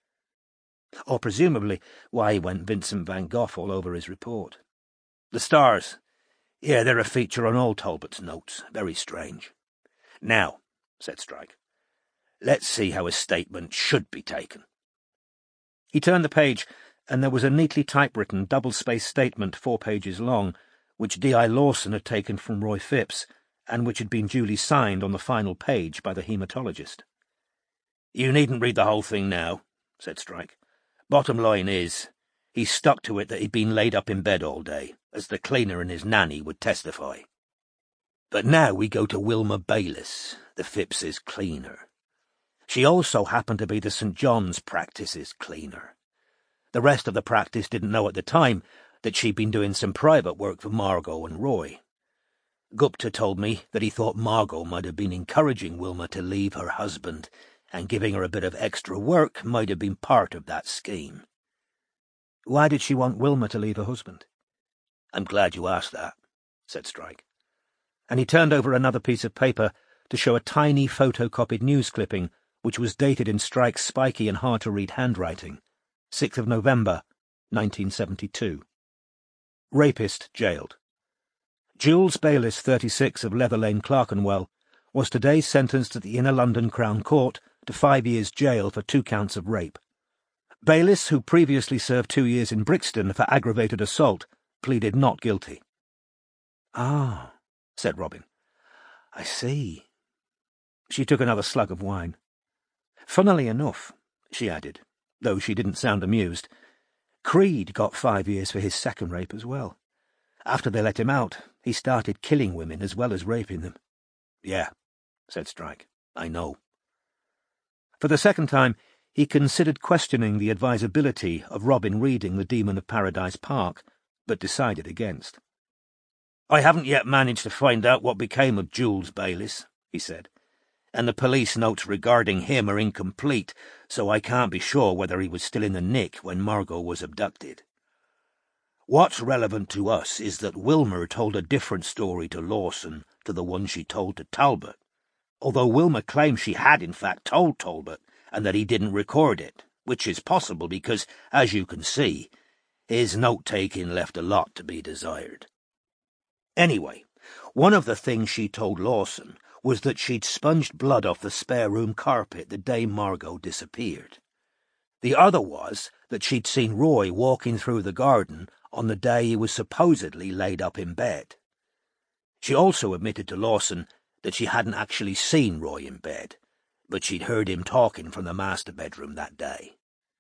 Or presumably why he went Vincent van Gogh all over his report. The stars. Yeah, they're a feature on all Talbot's notes. Very strange. Now, said Strike, let's see how a statement should be taken. He turned the page, and there was a neatly typewritten double-spaced statement four pages long, which D I Lawson had taken from Roy Phipps, and which had been duly signed on the final page by the haematologist. You needn't read the whole thing now, said Strike. Bottom line is, he stuck to it that he'd been laid up in bed all day, as the cleaner and his nanny would testify. But now we go to Wilma Bayliss, the Phipps's cleaner. She also happened to be the St John's practice's cleaner. The rest of the practice didn't know at the time that she'd been doing some private work for Margot and Roy. Gupta told me that he thought Margot might have been encouraging Wilma to leave her husband, and giving her a bit of extra work might have been part of that scheme. Why did she want Wilma to leave her husband? I'm glad you asked that, said Strike. And he turned over another piece of paper to show a tiny photocopied news clipping which was dated in Strike's spiky and hard-to-read handwriting, sixth of November, nineteen seventy-two. Rapist jailed. Jules Bayliss, thirty-six, of Leather Lane, Clerkenwell, was today sentenced at the Inner London Crown Court to five years' jail for two counts of rape. Bayliss, who previously served two years in Brixton for aggravated assault, pleaded not guilty. Ah, said Robin. I see. She took another slug of wine. Funnily enough, she added, though she didn't sound amused, Creed got five years for his second rape as well. After they let him out, he started killing women as well as raping them. Yeah, said Strike, I know. For the second time, he considered questioning the advisability of Robin reading The Demon of Paradise Park, but decided against. I haven't yet managed to find out what became of Jules Bayliss, he said, and the police notes regarding him are incomplete, so I can't be sure whether he was still in the nick when Margot was abducted. What's relevant to us is that Wilma told a different story to Lawson to the one she told to Talbot, although Wilma claims she had in fact told Talbot and that he didn't record it, which is possible because, as you can see, his note-taking left a lot to be desired. Anyway, one of the things she told Lawson was that she'd sponged blood off the spare room carpet the day Margot disappeared. The other was that she'd seen Roy walking through the garden on the day he was supposedly laid up in bed. She also admitted to Lawson that she hadn't actually seen Roy in bed, but she'd heard him talking from the master bedroom that day.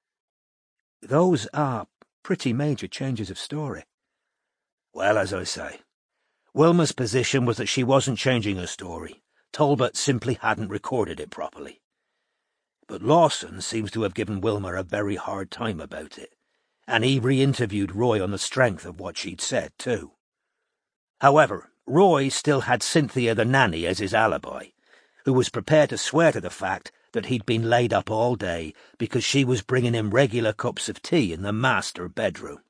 Those are pretty major changes of story. Well, as I say, Wilma's position was that she wasn't changing her story. Talbot simply hadn't recorded it properly. But Lawson seems to have given Wilma a very hard time about it, and he re-interviewed Roy on the strength of what she'd said, too. However, Roy still had Cynthia the nanny as his alibi, who was prepared to swear to the fact that he'd been laid up all day because she was bringing him regular cups of tea in the master bedroom.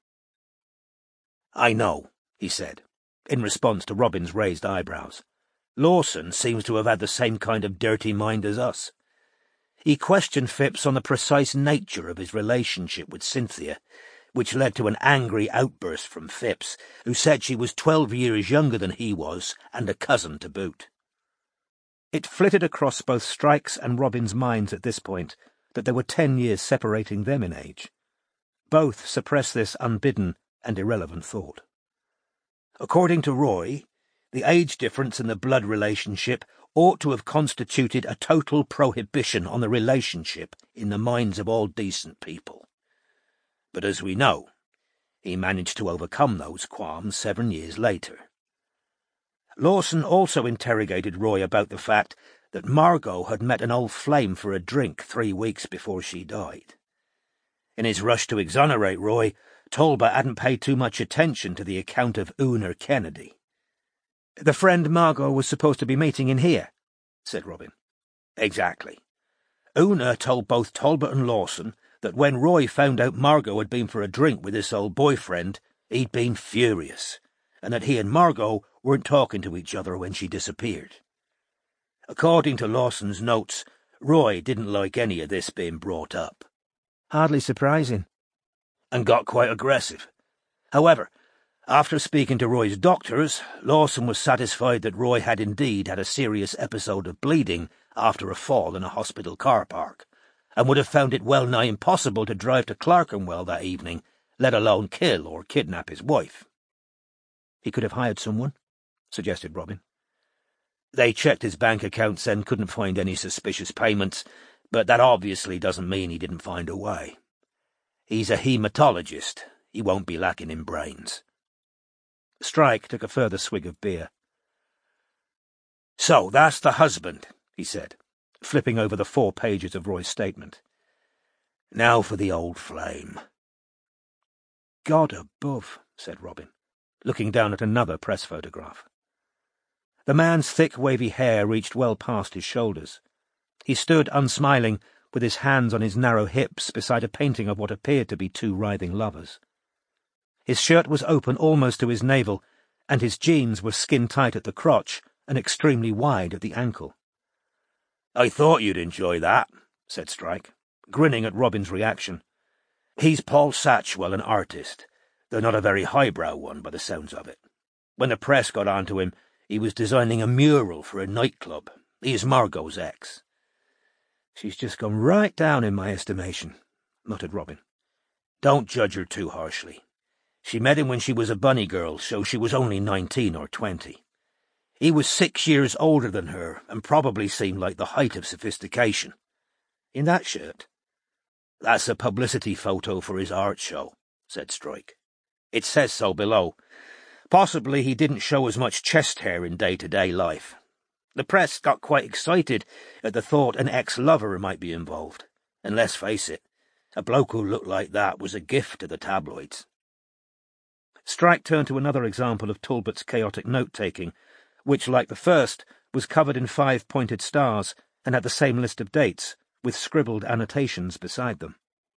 I know, he said, in response to Robin's raised eyebrows. Lawson seems to have had the same kind of dirty mind as us. He questioned Phipps on the precise nature of his relationship with Cynthia, which led to an angry outburst from Phipps, who said she was twelve years younger than he was and a cousin to boot. It flitted across both Strike's and Robin's minds at this point that there were ten years separating them in age. Both suppressed this unbidden and irrelevant thought. According to Roy, the age difference and the blood relationship ought to have constituted a total prohibition on the relationship in the minds of all decent people. But as we know, he managed to overcome those qualms seven years later. Lawson also interrogated Roy about the fact that Margot had met an old flame for a drink three weeks before she died. In his rush to exonerate Roy, Talbot hadn't paid too much attention to the account of Una Kennedy. "The friend Margot was supposed to be meeting in here," said Robin. "Exactly. Una told both Talbot and Lawson that when Roy found out Margot had been for a drink with this old boyfriend, he'd been furious, and that he and Margot weren't talking to each other when she disappeared. According to Lawson's notes, Roy didn't like any of this being brought up." "Hardly surprising." "And got quite aggressive. However, after speaking to Roy's doctors, Lawson was satisfied that Roy had indeed had a serious episode of bleeding after a fall in a hospital car park, and would have found it well nigh impossible to drive to Clerkenwell that evening, let alone kill or kidnap his wife." "He could have hired someone," suggested Robin. "They checked his bank accounts and couldn't find any suspicious payments, but that obviously doesn't mean he didn't find a way. He's a hematologist. He won't be lacking in brains." Strike took a further swig of beer. "So that's the husband," he said, flipping over the four pages of Roy's statement. "Now for the old flame." "God above," said Robin, looking down at another press photograph. The man's thick, wavy hair reached well past his shoulders. He stood unsmiling, with his hands on his narrow hips beside a painting of what appeared to be two writhing lovers. His shirt was open almost to his navel, and his jeans were skin-tight at the crotch and extremely wide at the ankle. "I thought you'd enjoy that," said Strike, grinning at Robin's reaction. "He's Paul Satchwell, an artist, though not a very highbrow one by the sounds of it. When the press got on to him, he was designing a mural for a nightclub. He is Margot's ex." "She's just gone right down in my estimation," muttered Robin. "Don't judge her too harshly. She met him when she was a bunny girl, so she was only nineteen or twenty. He was six years older than her, and probably seemed like the height of sophistication." "In that shirt?" "That's a publicity photo for his art show," said Strike. "It says so below. Possibly he didn't show as much chest hair in day-to-day life. The press got quite excited at the thought an ex-lover might be involved, and let's face it, a bloke who looked like that was a gift to the tabloids." Strike turned to another example of Talbot's chaotic note-taking, which, like the first, was covered in five pointed stars and had the same list of dates, with scribbled annotations beside them.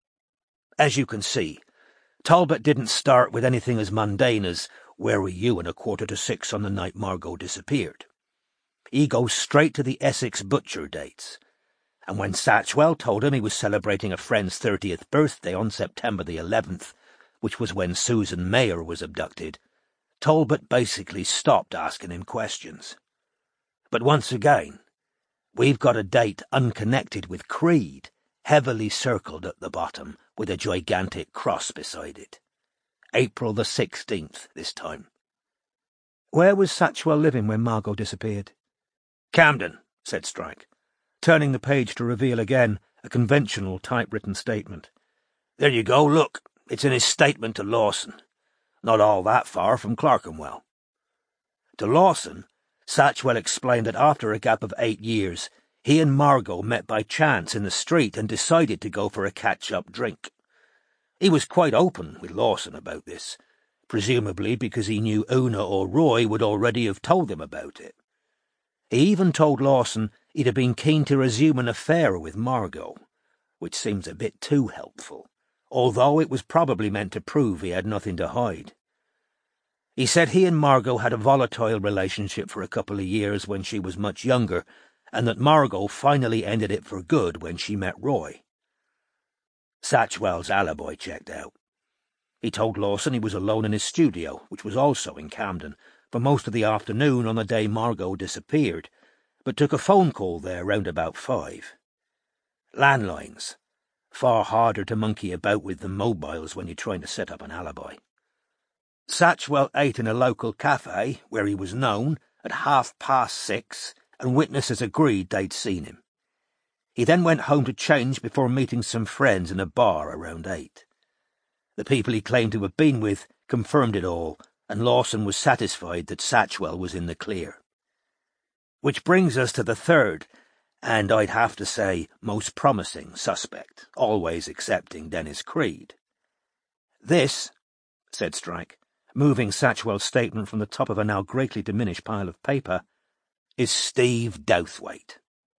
"As you can see, Talbot didn't start with anything as mundane as, 'Where were you in a quarter to six on the night Margot disappeared?' He goes straight to the Essex butcher dates, and when Satchwell told him he was celebrating a friend's thirtieth birthday on September the eleventh, which was when Susan Mayer was abducted, Talbot basically stopped asking him questions. But once again, we've got a date unconnected with Creed, heavily circled at the bottom with a gigantic cross beside it. April the sixteenth this time." "Where was Satchwell living when Margot disappeared?" "Camden," said Strike, turning the page to reveal again a conventional typewritten statement. "There you go, look. It's in his statement to Lawson. Not all that far from Clerkenwell." To Lawson, Satchwell explained that after a gap of eight years, he and Margot met by chance in the street and decided to go for a catch-up drink. He was quite open with Lawson about this, presumably because he knew Una or Roy would already have told him about it. He even told Lawson he'd have been keen to resume an affair with Margot, which seems a bit too helpful, although it was probably meant to prove he had nothing to hide. He said he and Margot had a volatile relationship for a couple of years when she was much younger, and that Margot finally ended it for good when she met Roy. Satchwell's alibi checked out. He told Lawson he was alone in his studio, which was also in Camden, for most of the afternoon on the day Margot disappeared, but took a phone call there round about five. Landlines. Far harder to monkey about with than mobiles when you're trying to set up an alibi. Satchwell ate in a local cafe, where he was known, at half past six, and witnesses agreed they'd seen him. He then went home to change before meeting some friends in a bar around eight. The people he claimed to have been with confirmed it all, and Lawson was satisfied that Satchwell was in the clear. Which brings us to the third, and I'd have to say most promising suspect, always excepting Dennis Creed. This, said Strike, moving Satchwell's statement from the top of a now greatly diminished pile of paper, is Steve Douthwaite.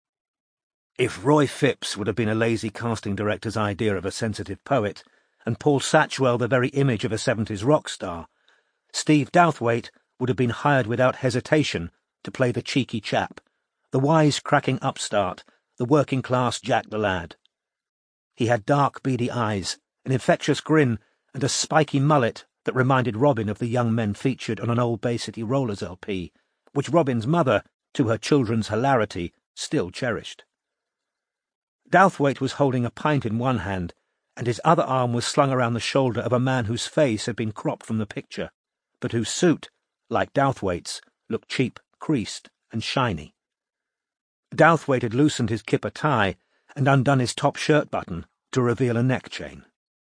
If Roy Phipps would have been a lazy casting director's idea of a sensitive poet, and Paul Satchwell the very image of a seventies rock star, Steve Douthwaite would have been hired without hesitation to play the cheeky chap, the wise-cracking upstart, the working-class Jack the Lad. He had dark, beady eyes, an infectious grin, and a spiky mullet that reminded Robin of the young men featured on an old Bay City Rollers L P, which Robin's mother, to her children's hilarity, still cherished. Douthwaite was holding a pint in one hand, and his other arm was slung around the shoulder of a man whose face had been cropped from the picture, but whose suit, like Douthwaite's, looked cheap, creased, and shiny. Douthwaite had loosened his kipper tie and undone his top shirt button to reveal a neck chain.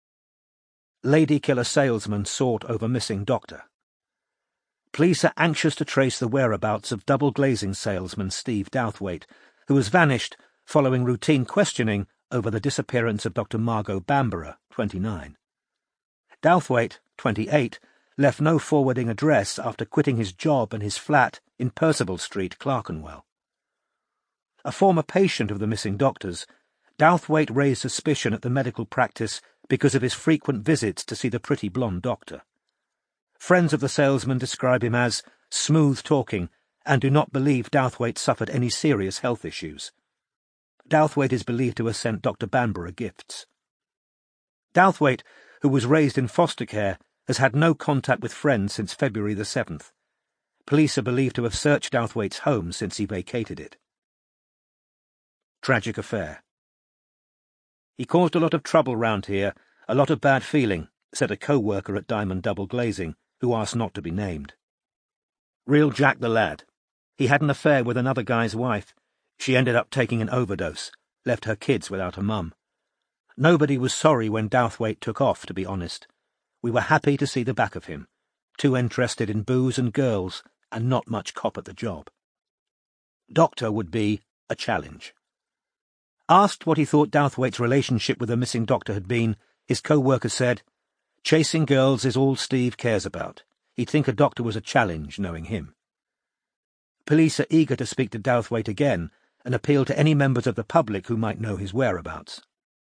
Lady Killer salesman sought over missing doctor. Police are anxious to trace the whereabouts of double-glazing salesman Steve Douthwaite, who has vanished following routine questioning over the disappearance of Doctor Margot Bamborough, twenty-nine. Douthwaite, twenty-eight, left no forwarding address after quitting his job and his flat in Percival Street, Clerkenwell. A former patient of the missing doctor's, Douthwaite raised suspicion at the medical practice because of his frequent visits to see the pretty blonde doctor. Friends of the salesman describe him as smooth-talking and do not believe Douthwaite suffered any serious health issues. Douthwaite is believed to have sent Doctor Bamborough gifts. Douthwaite, who was raised in foster care, has had no contact with friends since February the seventh. Police are believed to have searched Douthwaite's home since he vacated it. Tragic affair. He caused a lot of trouble round here, a lot of bad feeling, said a co-worker at Diamond Double Glazing, who asked not to be named. Real Jack the Lad. He had an affair with another guy's wife. She ended up taking an overdose, left her kids without a mum. Nobody was sorry when Douthwaite took off, to be honest. We were happy to see the back of him, too interested in booze and girls, and not much cop at the job. Doctor would be a challenge. Asked what he thought Douthwaite's relationship with the missing doctor had been, his co-worker said, "Chasing girls is all Steve cares about. He'd think a doctor was a challenge, knowing him." Police are eager to speak to Douthwaite again and appeal to any members of the public who might know his whereabouts.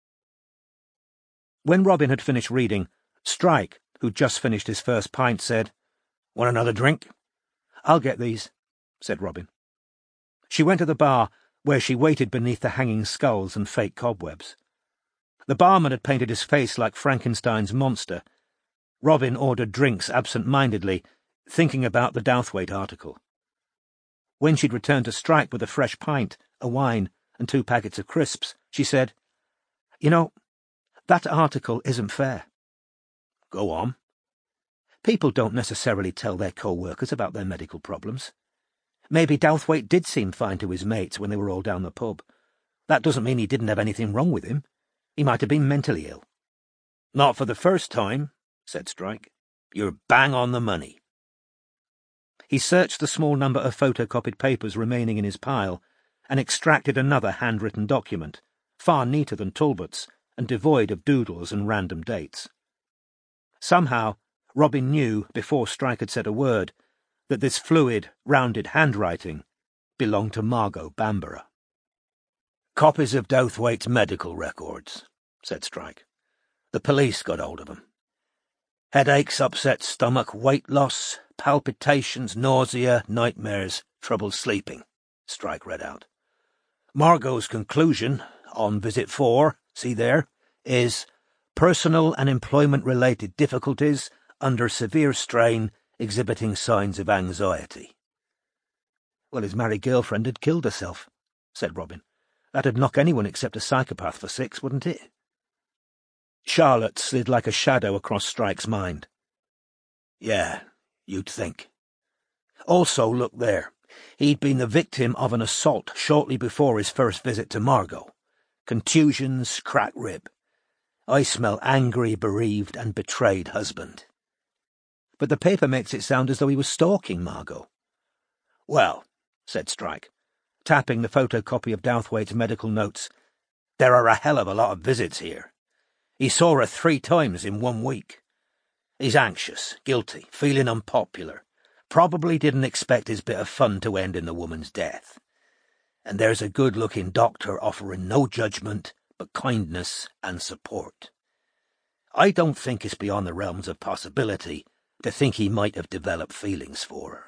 When Robin had finished reading, Strike, who'd just finished his first pint, said, "Want another drink?" "I'll get these," said Robin. She went to the bar, where she waited beneath the hanging skulls and fake cobwebs. The barman had painted his face like Frankenstein's monster. Robin ordered drinks absent-mindedly, thinking about the Douthwaite article. When she'd returned to Strike with a fresh pint, a wine, and two packets of crisps, she said, "You know, that article isn't fair." "Go on." "People don't necessarily tell their co-workers about their medical problems. Maybe Douthwaite did seem fine to his mates when they were all down the pub. That doesn't mean he didn't have anything wrong with him. He might have been mentally ill." "Not for the first time," said Strike. "You're bang on the money." He searched the small number of photocopied papers remaining in his pile and extracted another handwritten document, far neater than Talbot's and devoid of doodles and random dates. Somehow, Robin knew, before Strike had said a word, that this fluid, rounded handwriting belonged to Margot Bamborough. "Copies of Douthwaite's medical records," said Strike. "The police got hold of them. Headaches, upset stomach, weight loss, palpitations, nausea, nightmares, trouble sleeping," Strike read out. "Margot's conclusion, on visit four, see there, is personal and employment-related difficulties under severe strain, exhibiting signs of anxiety." "Well, his married girlfriend had killed herself," said Robin. "That'd knock anyone except a psychopath for six, wouldn't it?" Charlotte slid like a shadow across Strike's mind. Yeah, you'd think. Also, look there. He'd been the victim of an assault shortly before his first visit to Margot. Contusions, cracked rib. I smell angry, bereaved, and betrayed husband. But the paper makes it sound as though he was stalking Margot. Well, said Strike, tapping the photocopy of Douthwaite's medical notes, there are a hell of a lot of visits here. He saw her three times in one week. He's anxious, guilty, feeling unpopular. Probably didn't expect his bit of fun to end in the woman's death. And there's a good-looking doctor offering no judgment but kindness and support. I don't think it's beyond the realms of possibility to think he might have developed feelings for her.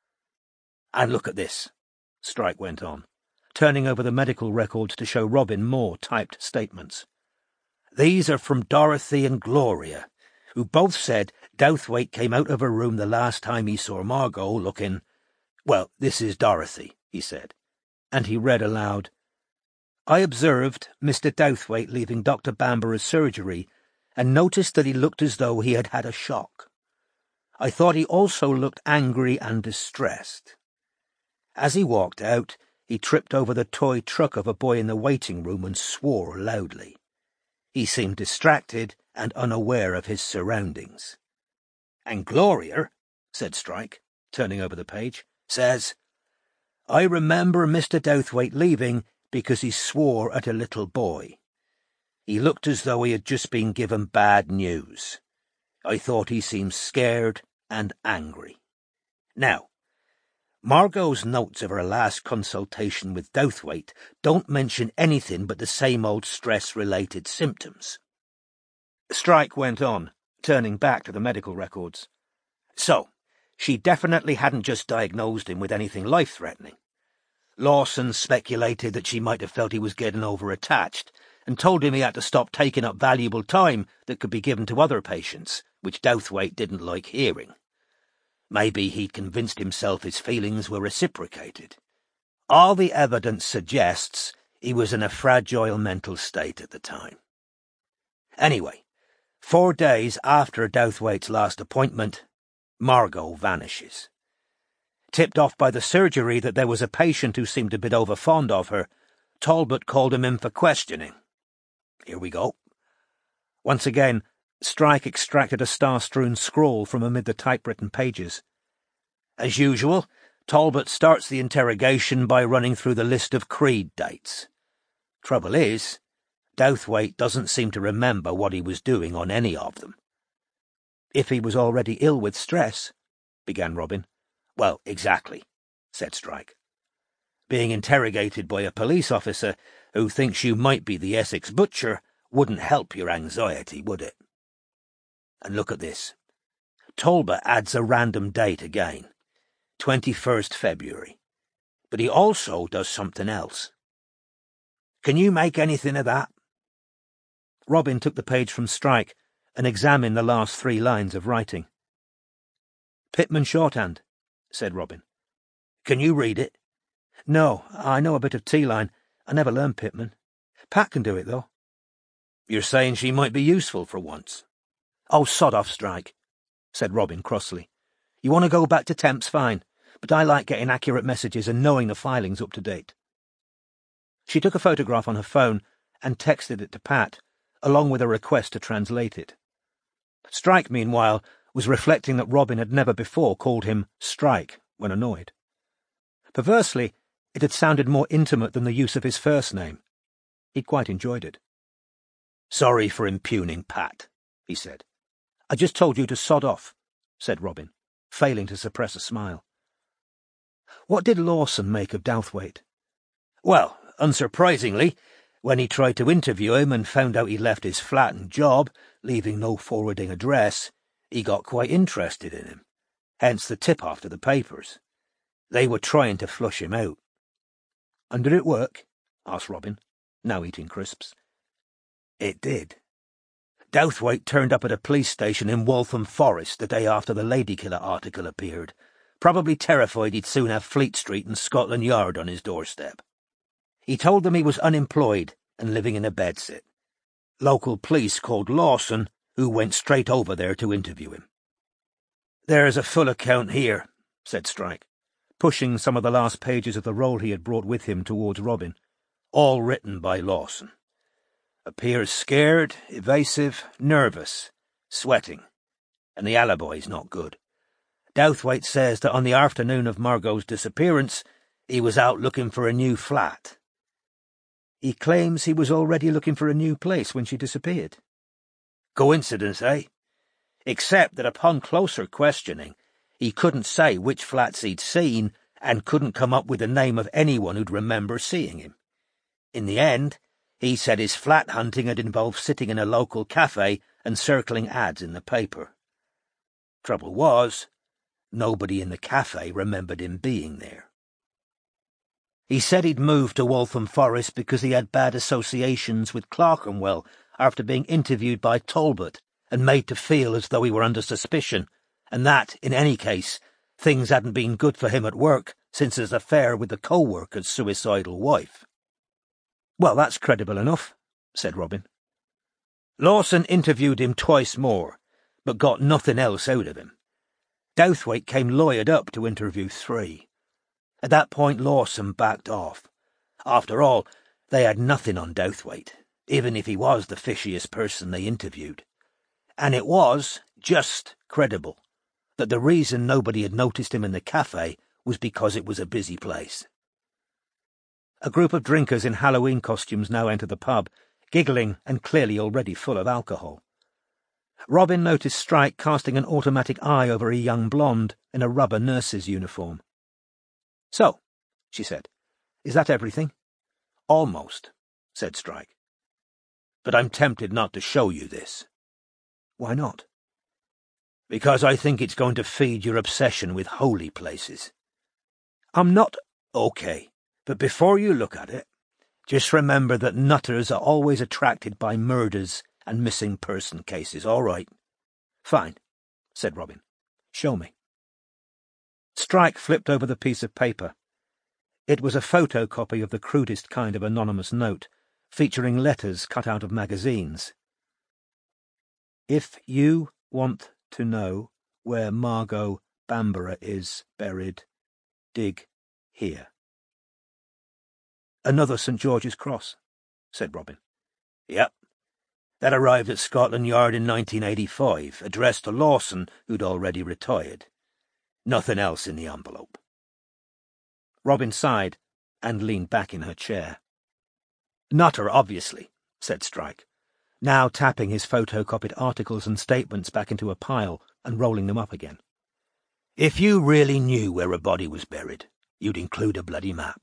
And look at this, Strike went on, turning over the medical records to show Robin more typed statements. These are from Dorothy and Gloria, who both said Douthwaite came out of her room the last time he saw Margot looking— Well, this is Dorothy, he said, and he read aloud, I observed Mister Douthwaite leaving Doctor Bamborough's surgery and noticed that he looked as though he had had a shock. I thought he also looked angry and distressed. As he walked out, he tripped over the toy truck of a boy in the waiting room and swore loudly. He seemed distracted and unaware of his surroundings. And Gloria, said Strike, turning over the page, says, I remember Mister Douthwaite leaving because he swore at a little boy. He looked as though he had just been given bad news. I thought he seemed scared and angry. Now, Margot's notes of her last consultation with Douthwaite don't mention anything but the same old stress-related symptoms. Strike went on, turning back to the medical records. So, she definitely hadn't just diagnosed him with anything life-threatening. Lawson speculated that she might have felt he was getting over-attached and told him he had to stop taking up valuable time that could be given to other patients, which Douthwaite didn't like hearing. Maybe he'd convinced himself his feelings were reciprocated. All the evidence suggests he was in a fragile mental state at the time. Anyway, four days after Douthwaite's last appointment, Margot vanishes. Tipped off by the surgery that there was a patient who seemed a bit over-fond of her, Talbot called him in for questioning. Here we go. Once again, Strike extracted a star-strewn scroll from amid the typewritten pages. As usual, Talbot starts the interrogation by running through the list of Creed dates. Trouble is, Douthwaite doesn't seem to remember what he was doing on any of them. If he was already ill with stress, began Robin. Well, exactly, said Strike. Being interrogated by a police officer who thinks you might be the Essex butcher wouldn't help your anxiety, would it? And look at this. Talbot adds a random date again, twenty-first February. But he also does something else. Can you make anything of that? Robin took the page from Strike and examined the last three lines of writing. Pitman shorthand, said Robin. Can you read it? No, I know a bit of T-line. I never learned Pitman. Pat can do it, though. You're saying she might be useful for once? Oh, sod off, Strike, said Robin crossly. You want to go back to temps, fine, but I like getting accurate messages and knowing the filing's up to date. She took a photograph on her phone and texted it to Pat, along with a request to translate it. Strike, meanwhile, was reflecting that Robin had never before called him Strike when annoyed. Perversely, it had sounded more intimate than the use of his first name. He'd quite enjoyed it. Sorry for impugning Pat, he said. I just told you to sod off, said Robin, failing to suppress a smile. What did Lawson make of Douthwaite? Well, unsurprisingly, when he tried to interview him and found out he left his flat and job, leaving no forwarding address, he got quite interested in him, hence the tip-off to the papers. They were trying to flush him out. And did it work? Asked Robin, now eating crisps. It did. Douthwaite turned up at a police station in Waltham Forest the day after the Ladykiller article appeared, probably terrified he'd soon have Fleet Street and Scotland Yard on his doorstep. He told them he was unemployed and living in a bedsit. Local police called Lawson, who went straight over there to interview him. "There's a full account here," said Strike, pushing some of the last pages of the roll he had brought with him towards Robin. "All written by Lawson. Appears scared, evasive, nervous, sweating, and the alibi's not good. Douthwaite says that on the afternoon of Margot's disappearance, he was out looking for a new flat. He claims he was already looking for a new place when she disappeared. Coincidence, eh? Except that upon closer questioning, he couldn't say which flats he'd seen and couldn't come up with the name of anyone who'd remember seeing him. In the end, he said his flat hunting had involved sitting in a local cafe and circling ads in the paper. Trouble was, nobody in the cafe remembered him being there. He said he'd moved to Waltham Forest because he had bad associations with Clerkenwell after being interviewed by Talbot and made to feel as though he were under suspicion, and that, in any case, things hadn't been good for him at work since his affair with the co-worker's suicidal wife. "Well, that's credible enough," said Robin. "Lawson interviewed him twice more, but got nothing else out of him. Douthwaite came lawyered up to interview three. At that point Lawson backed off. After all, they had nothing on Douthwaite, even if he was the fishiest person they interviewed. And it was just credible that the reason nobody had noticed him in the cafe was because it was a busy place." A group of drinkers in Halloween costumes now entered the pub, giggling and clearly already full of alcohol. Robin noticed Strike casting an automatic eye over a young blonde in a rubber nurse's uniform. "So," she said, "is that everything?" "Almost," said Strike. "But I'm tempted not to show you this." "Why not?" "Because I think it's going to feed your obsession with holy places." "I'm not—" "Okay, but before you look at it, just remember that nutters are always attracted by murders and missing person cases, all right?" "Fine," said Robin. "Show me." Strike flipped over the piece of paper. It was a photocopy of the crudest kind of anonymous note, featuring letters cut out of magazines. "If you want to know where Margot Bamborough is buried, dig here." "Another Saint George's Cross," said Robin. "Yep. That arrived at Scotland Yard in nineteen eighty-five, addressed to Lawson, who'd already retired. Nothing else in the envelope." Robin sighed and leaned back in her chair. "Nutter, obviously," said Strike, now tapping his photocopied articles and statements back into a pile and rolling them up again. "If you really knew where a body was buried, you'd include a bloody map."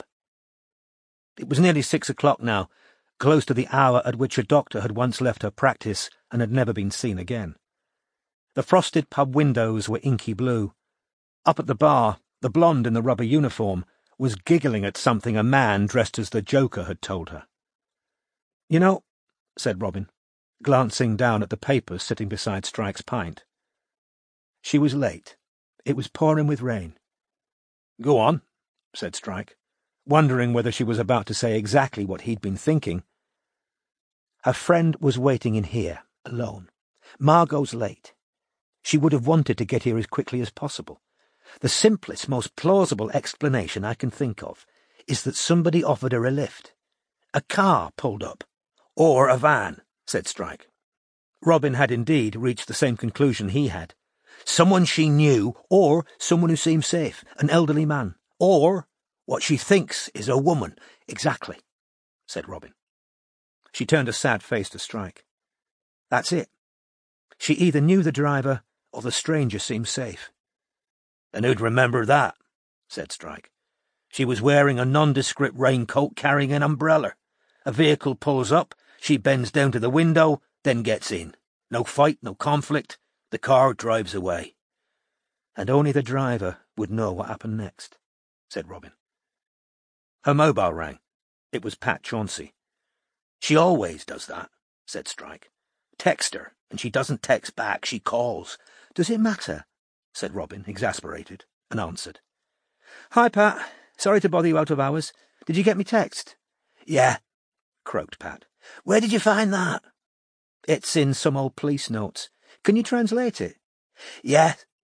It was nearly six o'clock now, close to the hour at which a doctor had once left her practice and had never been seen again. The frosted pub windows were inky blue. Up at the bar, the blonde in the rubber uniform was giggling at something a man dressed as the Joker had told her. "You know," said Robin, glancing down at the papers sitting beside Strike's pint. "She was late. It was pouring with rain." "Go on," said Strike, wondering whether she was about to say exactly what he'd been thinking. "Her friend was waiting in here, alone. Margot's late. She would have wanted to get here as quickly as possible. The simplest, most plausible explanation I can think of is that somebody offered her a lift. A car pulled up. Or a van," said Strike. Robin had indeed reached the same conclusion he had. "Someone she knew, or someone who seemed safe, an elderly man, or what she thinks is a woman." "Exactly," said Robin. She turned a sad face to Strike. "That's it. She either knew the driver, or the stranger seemed safe." "And who'd remember that?" said Strike. "She was wearing a nondescript raincoat carrying an umbrella. A vehicle pulls up, she bends down to the window, then gets in. No fight, no conflict. The car drives away." "And only the driver would know what happened next," said Robin. Her mobile rang. It was Pat Chauncey. "She always does that," said Strike. "Text her, and she doesn't text back, she calls." "Does it matter?" said Robin, exasperated, and answered. "Hi, Pat. Sorry to bother you out of hours. Did you get me text?" "Yeah," croaked Pat. "Where did you find that?" "It's in some old police notes. Can you translate it?" "Yeah,"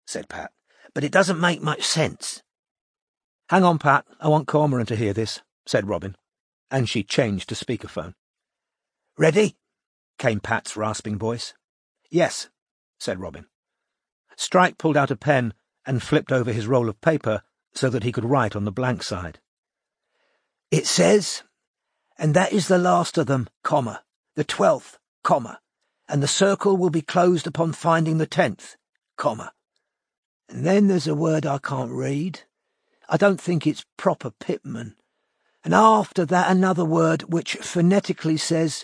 said Pat, "but it doesn't make much sense." "Hang on, Pat, I want Cormoran to hear this," said Robin, and she changed to speakerphone. "Ready?" came Pat's rasping voice. "Yes," said Robin. Strike pulled out a pen and flipped over his roll of paper so that he could write on the blank side. "It says, and that is the last of them, comma, the twelfth, comma, and the circle will be closed upon finding the tenth, comma. And then there's a word I can't read. I don't think it's proper Pitman. And after that another word which phonetically says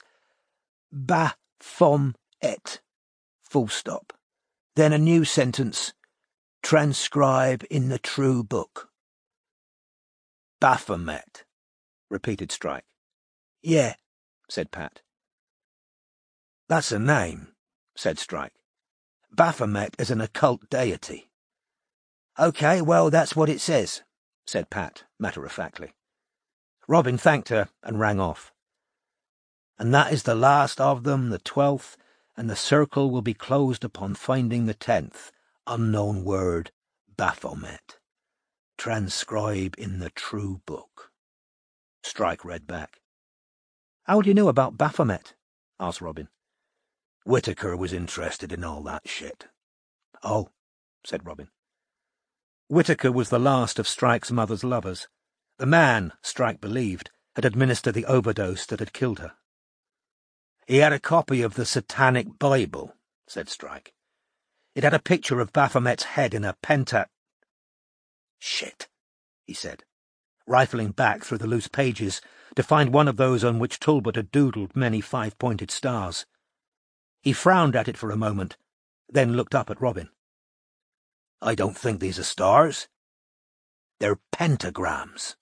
Ba-fom-et, full stop. Then a new sentence, transcribe in the true book." "Baphomet," repeated Strike. "Yeah," said Pat. "That's a name," said Strike. "Baphomet is an occult deity." "OK, well, that's what it says," said Pat, matter-of-factly. Robin thanked her and rang off. "And that is the last of them, the twelfth, and the circle will be closed upon finding the tenth, unknown word, Baphomet. Transcribe in the true book." Strike read back. "How do you know about Baphomet?" asked Robin. "Whitaker was interested in all that shit." "Oh," said Robin. Whitaker was the last of Strike's mother's lovers. The man, Strike believed, had administered the overdose that had killed her. "He had a copy of the Satanic Bible," said Strike. "It had a picture of Baphomet's head in a pentat—" "Shit," he said, rifling back through the loose pages to find one of those on which Talbot had doodled many five-pointed stars. He frowned at it for a moment, then looked up at Robin. "I don't think these are stars. They're pentagrams."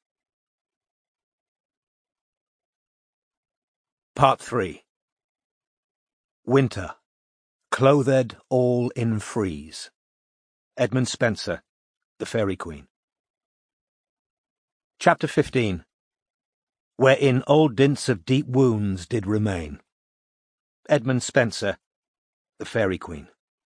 Part three. Winter. Clothed all in frieze. Edmund Spenser, The Fairy Queen. Chapter fifteen. Wherein old dints of deep wounds did remain. Edmund Spenser, The Fairy Queen.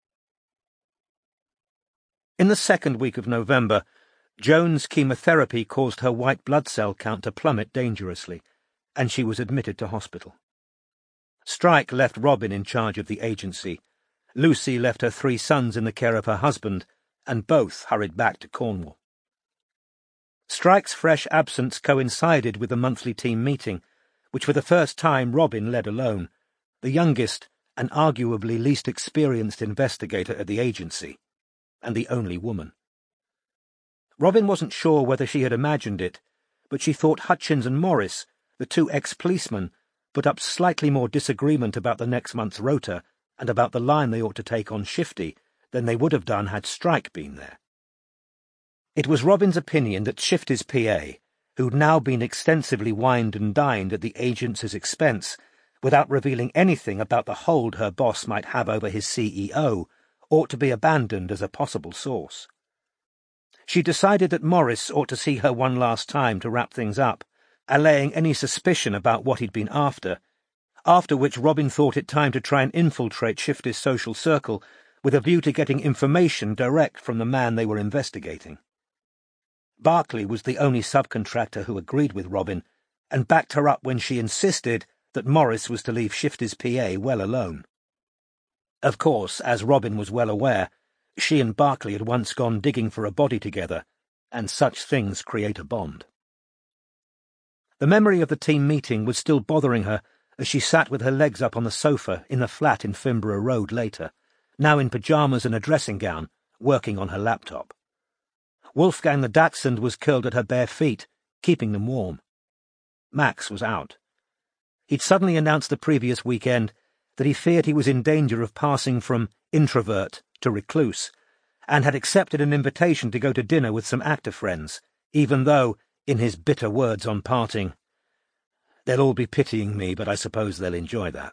In the second week of November, Joan's chemotherapy caused her white blood cell count to plummet dangerously, and she was admitted to hospital. Strike left Robin in charge of the agency. Lucy left her three sons in the care of her husband, and both hurried back to Cornwall. Strike's fresh absence coincided with the monthly team meeting, which for the first time Robin led alone, the youngest and arguably least experienced investigator at the agency, and the only woman. Robin wasn't sure whether she had imagined it, but she thought Hutchins and Morris, the two ex-policemen, put up slightly more disagreement about the next month's rota and about the line they ought to take on Shifty than they would have done had Strike been there. It was Robin's opinion that Shifty's P A, who'd now been extensively wined and dined at the agent's expense, without revealing anything about the hold her boss might have over his C E O, ought to be abandoned as a possible source. She decided that Morris ought to see her one last time to wrap things up, allaying any suspicion about what he'd been after, after which Robin thought it time to try and infiltrate Shifty's social circle with a view to getting information direct from the man they were investigating. Barclay was the only subcontractor who agreed with Robin, and backed her up when she insisted that Morris was to leave Shifty's P A well alone. Of course, as Robin was well aware, she and Barclay had once gone digging for a body together, and such things create a bond. The memory of the team meeting was still bothering her as she sat with her legs up on the sofa in the flat in Fimborough Road later, now in pyjamas and a dressing gown, working on her laptop. Wolfgang the Dachshund was curled at her bare feet, keeping them warm. Max was out. He'd suddenly announced the previous weekend that he feared he was in danger of passing from introvert to recluse, and had accepted an invitation to go to dinner with some actor friends, even though, in his bitter words on parting, "They'll all be pitying me, but I suppose they'll enjoy that."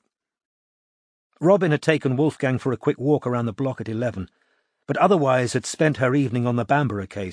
Robin had taken Wolfgang for a quick walk around the block at eleven, but otherwise had spent her evening on the Bamborough case,